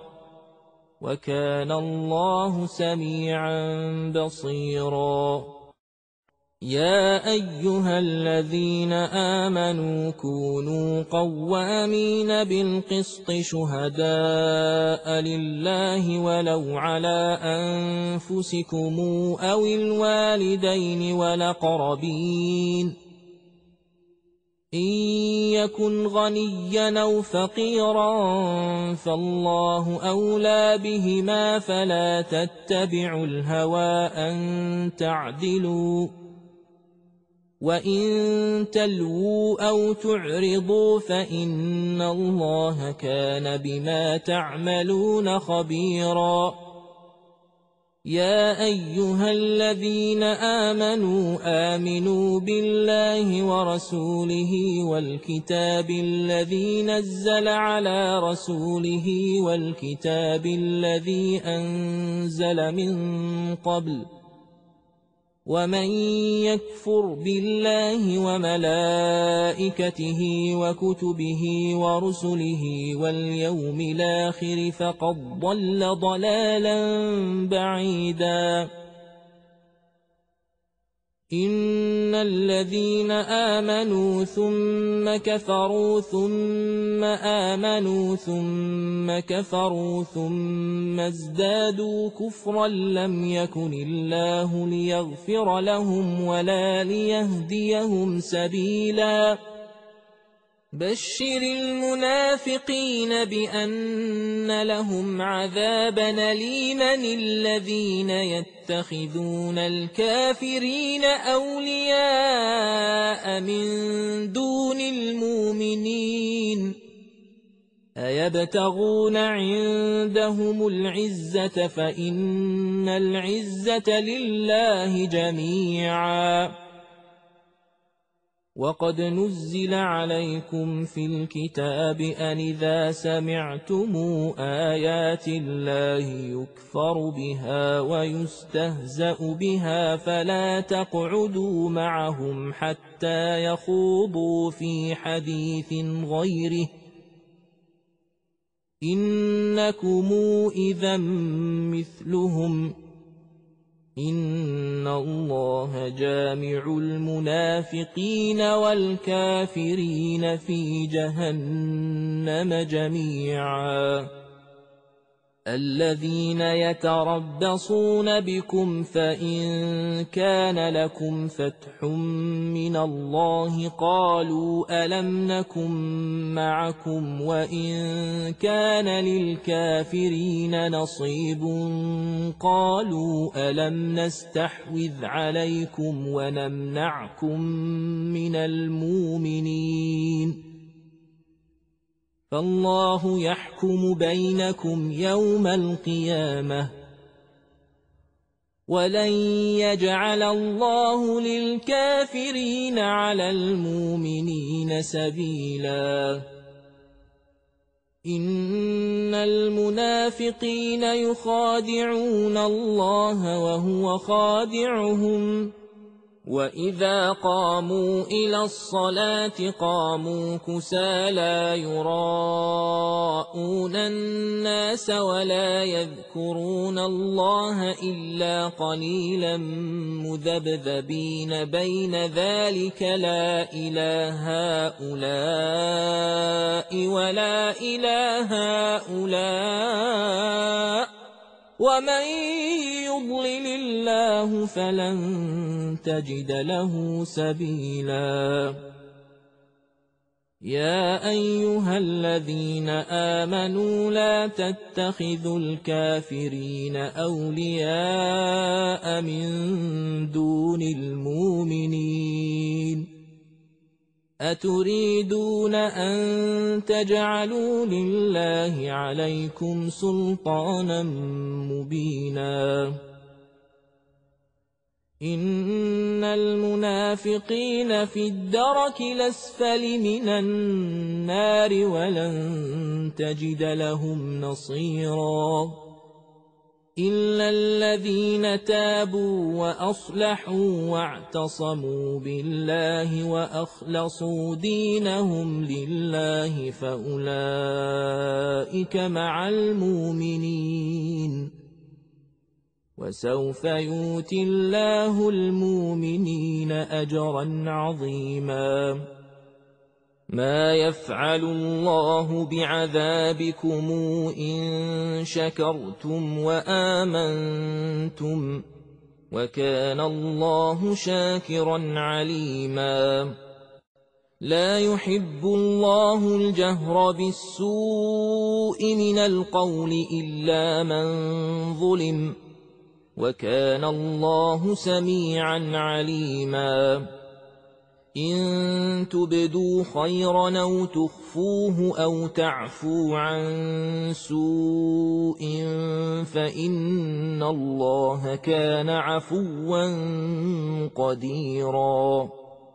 وكان الله سميعا بصيرا يا أيها الذين آمنوا كونوا قوامين بالقسط شهداء لله ولو على أنفسكم أو الوالدين والأقربين إن يكن غنيا أو فقيرا فالله أولى بهما فلا تتبعوا الهوى أن تعدلوا وإن تلووا أو تعرضوا فإن الله كان بما تعملون خبيرا يا أيها الذين آمنوا آمنوا بالله ورسوله والكتاب الذي نزل على رسوله والكتاب الذي أنزل من قبل ومن يكفر بالله وملائكته وكتبه ورسله واليوم الآخر فقد ضل ضلالا بعيدا إن الذين آمنوا ثم كفروا ثم آمنوا ثم كفروا ثم ازدادوا كفرا لم يكن الله ليغفر لهم ولا ليهديهم سبيلا بشر المنافقين بأن لهم عذابا أليما الذين يتخذون الكافرين أولياء من دون المؤمنين أيبتغون عندهم العزة فإن العزة لله جميعا وقد نزل عليكم في الكتاب أن إذا سمعتم آيات الله يكفر بها ويستهزأ بها فلا تقعدوا معهم حتى يخوضوا في حديث غيره إنكم إذا مثلهم إن الله جامع المنافقين والكافرين في جهنم جميعا الذين يتربصون بكم فإن كان لكم فتح من الله قالوا ألم نكن معكم وإن كان للكافرين نصيب قالوا ألم نستحوذ عليكم ونمنعكم من المؤمنين فالله يحكم بينكم يوم القيامة ولن يجعل الله للكافرين على المؤمنين سبيلا إن المنافقين يخادعون الله وهو خادعهم وإذا قاموا إلى الصلاة قاموا كسالى يراءون الناس ولا يذكرون الله إلا قليلا مذبذبين بين ذلك لا إله هؤلاء ولا إله هؤلاء ومن يضلل الله فلن تجد له سبيلا يا أيها الذين آمنوا لا تتخذوا الكافرين أولياء من دون المؤمنين أتريدون أن تجعلوا لله عليكم سلطانا مبينا إن المنافقين في الدرك الأسفل من النار ولن تجد لهم نصيرا إلا الذين تابوا وأصلحوا واعتصموا بالله وأخلصوا دينهم لله فأولئك مع المؤمنين وسوف يؤتي الله المؤمنين أجرا عظيما. ما يفعل الله بعذابكم إن شكرتم وآمنتم وكان الله شاكرا عليما. لا يحب الله الجهر بالسوء من القول إلا من ظلم وكان الله سميعا عليما. إن تبدوا خيرا أو تخفوه أو تعفو عن سوء فإن الله كان عفوا قديرا.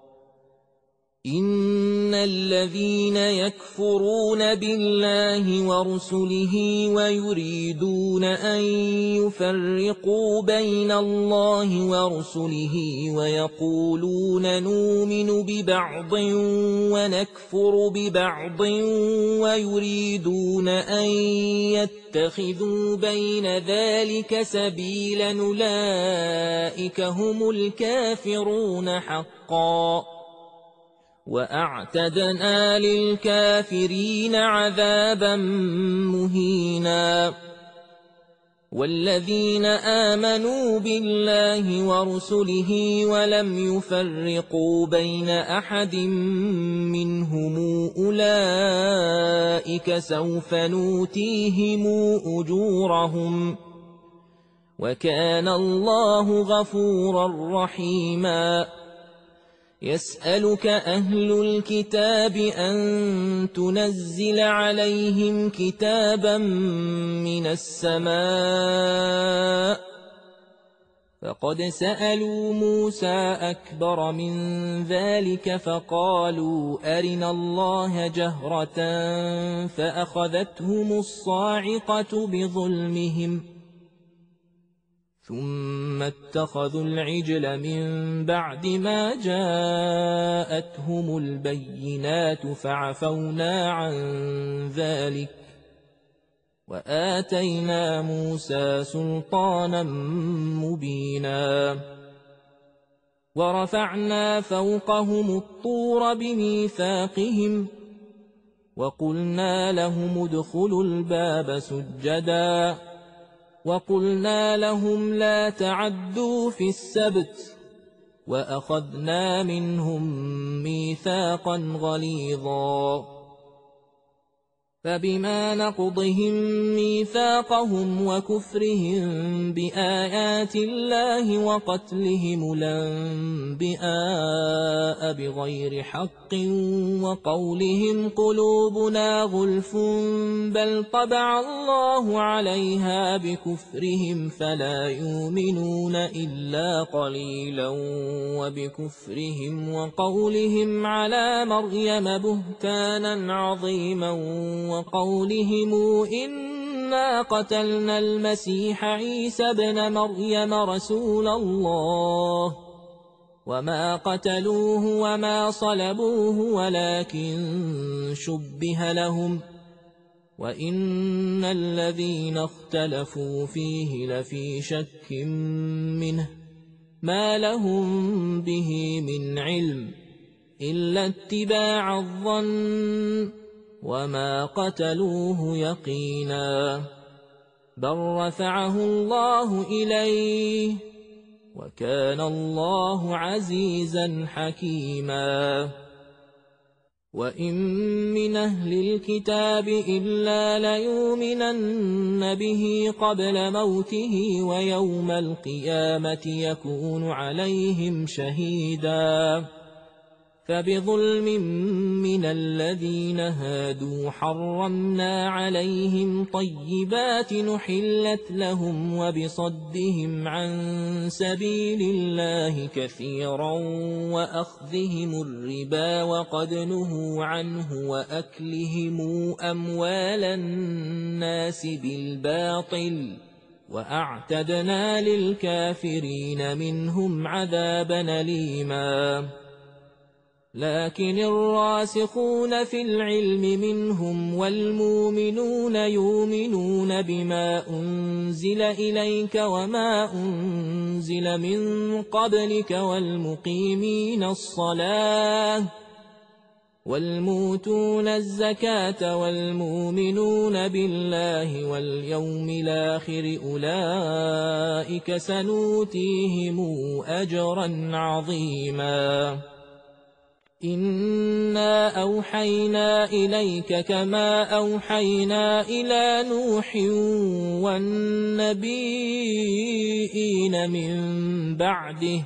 إن الذين يكفرون بالله ورسله ويريدون أن يفرقوا بين الله ورسله ويقولون نؤمن ببعض ونكفر ببعض ويريدون أن يتخذوا بين ذلك سبيلا أولئك هم الكافرون حقا. وأعتدنا للكافرين عذابا مهينا. والذين آمنوا بالله ورسله ولم يفرقوا بين أحد منهم أولئك سوف نؤتيهم أجورهم وكان الله غفورا رحيما. يسألك أهل الكتاب أن تنزل عليهم كتابا من السماء فقد سألوا موسى أكبر من ذلك فقالوا أرنا الله جهرة فأخذتهم الصاعقة بظلمهم ثم اتخذوا العجل من بعد ما جاءتهم البينات فعفونا عن ذلك وآتينا موسى سلطانا مبينا. ورفعنا فوقهم الطور بميثاقهم وقلنا لهم ادخلوا الباب سجدا وقلنا لهم لا تعدوا في السبت وأخذنا منهم ميثاقا غليظا. فبما نقضهم ميثاقهم وكفرهم بآيات الله وقتلهم الأنبياء بغير حق وقولهم قلوبنا غلف بل طبع الله عليها بكفرهم فلا يؤمنون إلا قليلا وبكفرهم وقولهم على مريم بهتانا عظيما وقولهم إنا قتلنا المسيح عيسى ابن مريم رسول الله وما قتلوه وما صلبوه ولكن شبه لهم وإن الذين اختلفوا فيه لفي شك منه ما لهم به من علم إلا اتباع الظن وما قتلوه يقينا بل رفعه الله إليه وكان الله عزيزا حكيما. وإن من أهل الكتاب إلا ليؤمنن به قبل موته ويوم القيامة يكون عليهم شهيدا. فبظلم من الذين هادوا حرمنا عليهم طيبات نحلت لهم وبصدهم عن سبيل الله كثيرا وأخذهم الربا وقد نهوا عنه وأكلهم أموال الناس بالباطل وأعتدنا للكافرين منهم عذابا أليما. لكن الراسخون في العلم منهم والمؤمنون يؤمنون بما أنزل إليك وما أنزل من قبلك والمقيمين الصلاة والموتون الزكاة والمؤمنون بالله واليوم الآخر أولئك سنؤتيهم أجرا عظيما إنا أوحينا إليك كما أوحينا إلى نوح والنبيين من بعده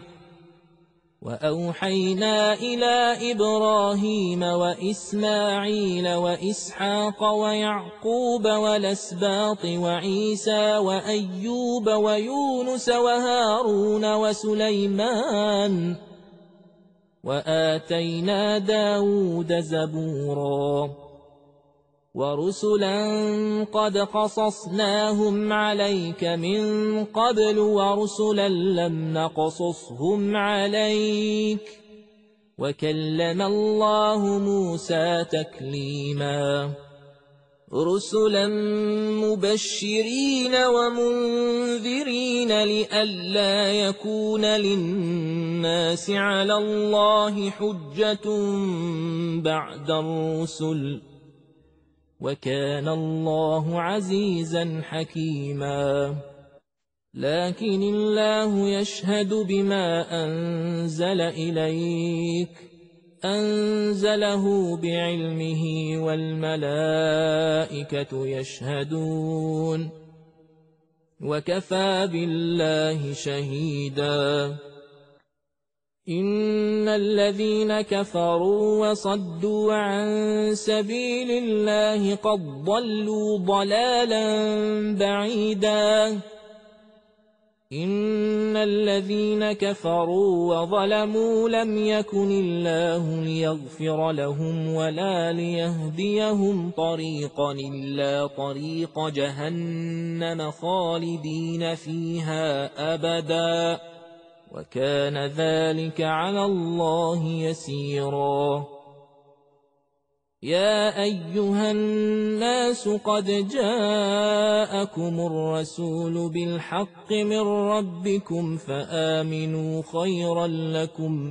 وأوحينا إلى إبراهيم وإسماعيل وإسحاق ويعقوب والأسباط وعيسى وأيوب ويونس وهارون وسليمان وآتينا داود زبورا ورسلا قد قصصناهم عليك من قبل ورسلا لم نقصصهم عليك وكلم الله موسى تكليما رسلا مبشرين ومنذرين لئلا يكون للناس على الله حجة بعد الرسل وكان الله عزيزا حكيما لكن الله يشهد بما أنزل إليك أنزله بعلمه والملائكة يشهدون وكفى بالله شهيدا إن الذين كفروا وصدوا عن سبيل الله قد ضلوا ضلالا بعيدا إن الذين كفروا وظلموا لم يكن الله ليغفر لهم ولا ليهديهم طريقا إلا طريق جهنم خالدين فيها أبدا وكان ذلك على الله يسيرا يا أيها الناس قد جاءكم الرسول بالحق من ربكم فآمنوا خيرا لكم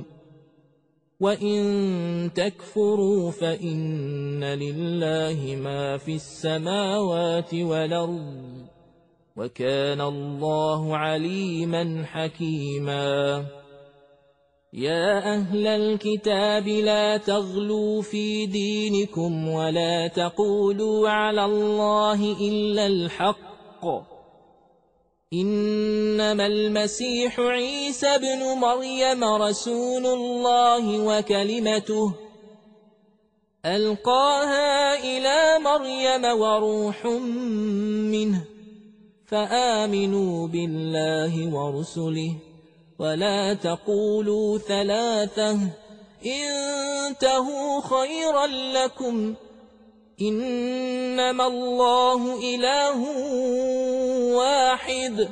وإن تكفروا فإن لله ما في السماوات والأرض وكان الله عليما حكيما يا أهل الكتاب لا تغلوا في دينكم ولا تقولوا على الله إلا الحق إنما المسيح عيسى بن مريم رسول الله وكلمته ألقاها إلى مريم وروح منه فآمنوا بالله ورسله ولا تقولوا ثلاثة انتهوا خيرا لكم إنما الله إله واحد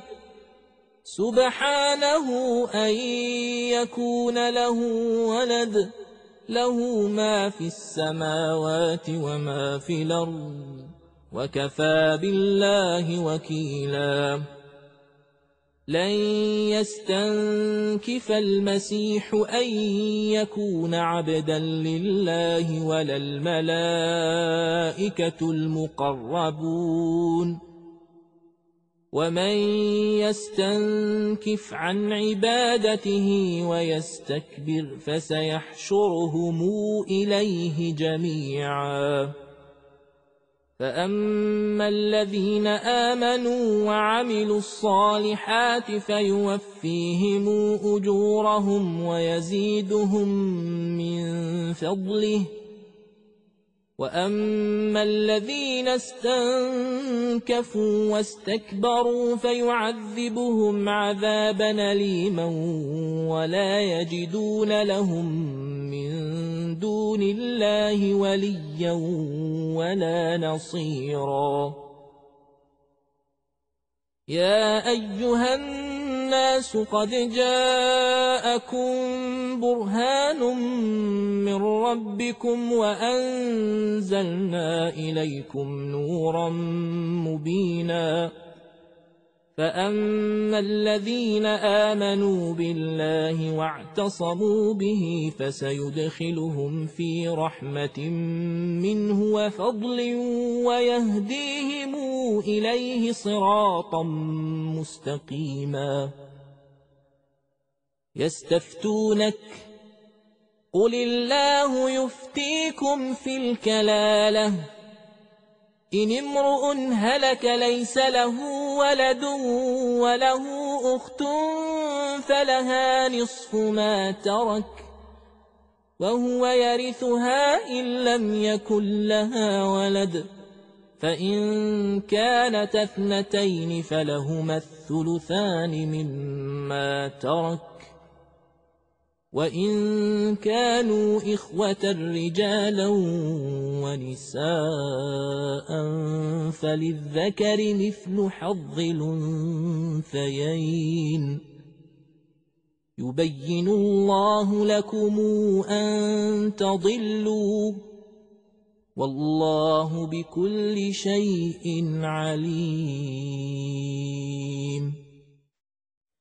سبحانه أن يكون له ولد له ما في السماوات وما في الأرض وكفى بالله وكيلا لن يستنكف المسيح أن يكون عبدا لله ولا الملائكة المقربون ومن يستنكف عن عبادته ويستكبر فسيحشرهم إليه جميعا فأما الذين آمنوا وعملوا الصالحات فيوفيهم أجورهم ويزيدهم من فضله وأما الذين استنكفوا واستكبروا فيعذبهم عذابا أليما ولا يجدون لهم من دون الله وليا ولا نصيرا يا أيها الناس الناس قد جاءكم برهان من ربكم وأنزلنا إليكم نورا مبينا فأما الذين آمنوا بالله واعتصموا به فسيدخلهم في رحمة منه وفضل ويهديهم إليه صراطا مستقيما يستفتونك قل الله يفتيكم في الكلالة إن امرؤ هلك ليس له ولد وله أخت فلها نصف ما ترك وهو يرثها إن لم يكن لها ولد فإن كانت اثنتين فلهما الثلثان مما ترك وإن كانوا إخوة رجالا ونساء فللذكر مثل حظ الأنثيين يبين الله لكم أن تضلوا والله بكل شيء عليم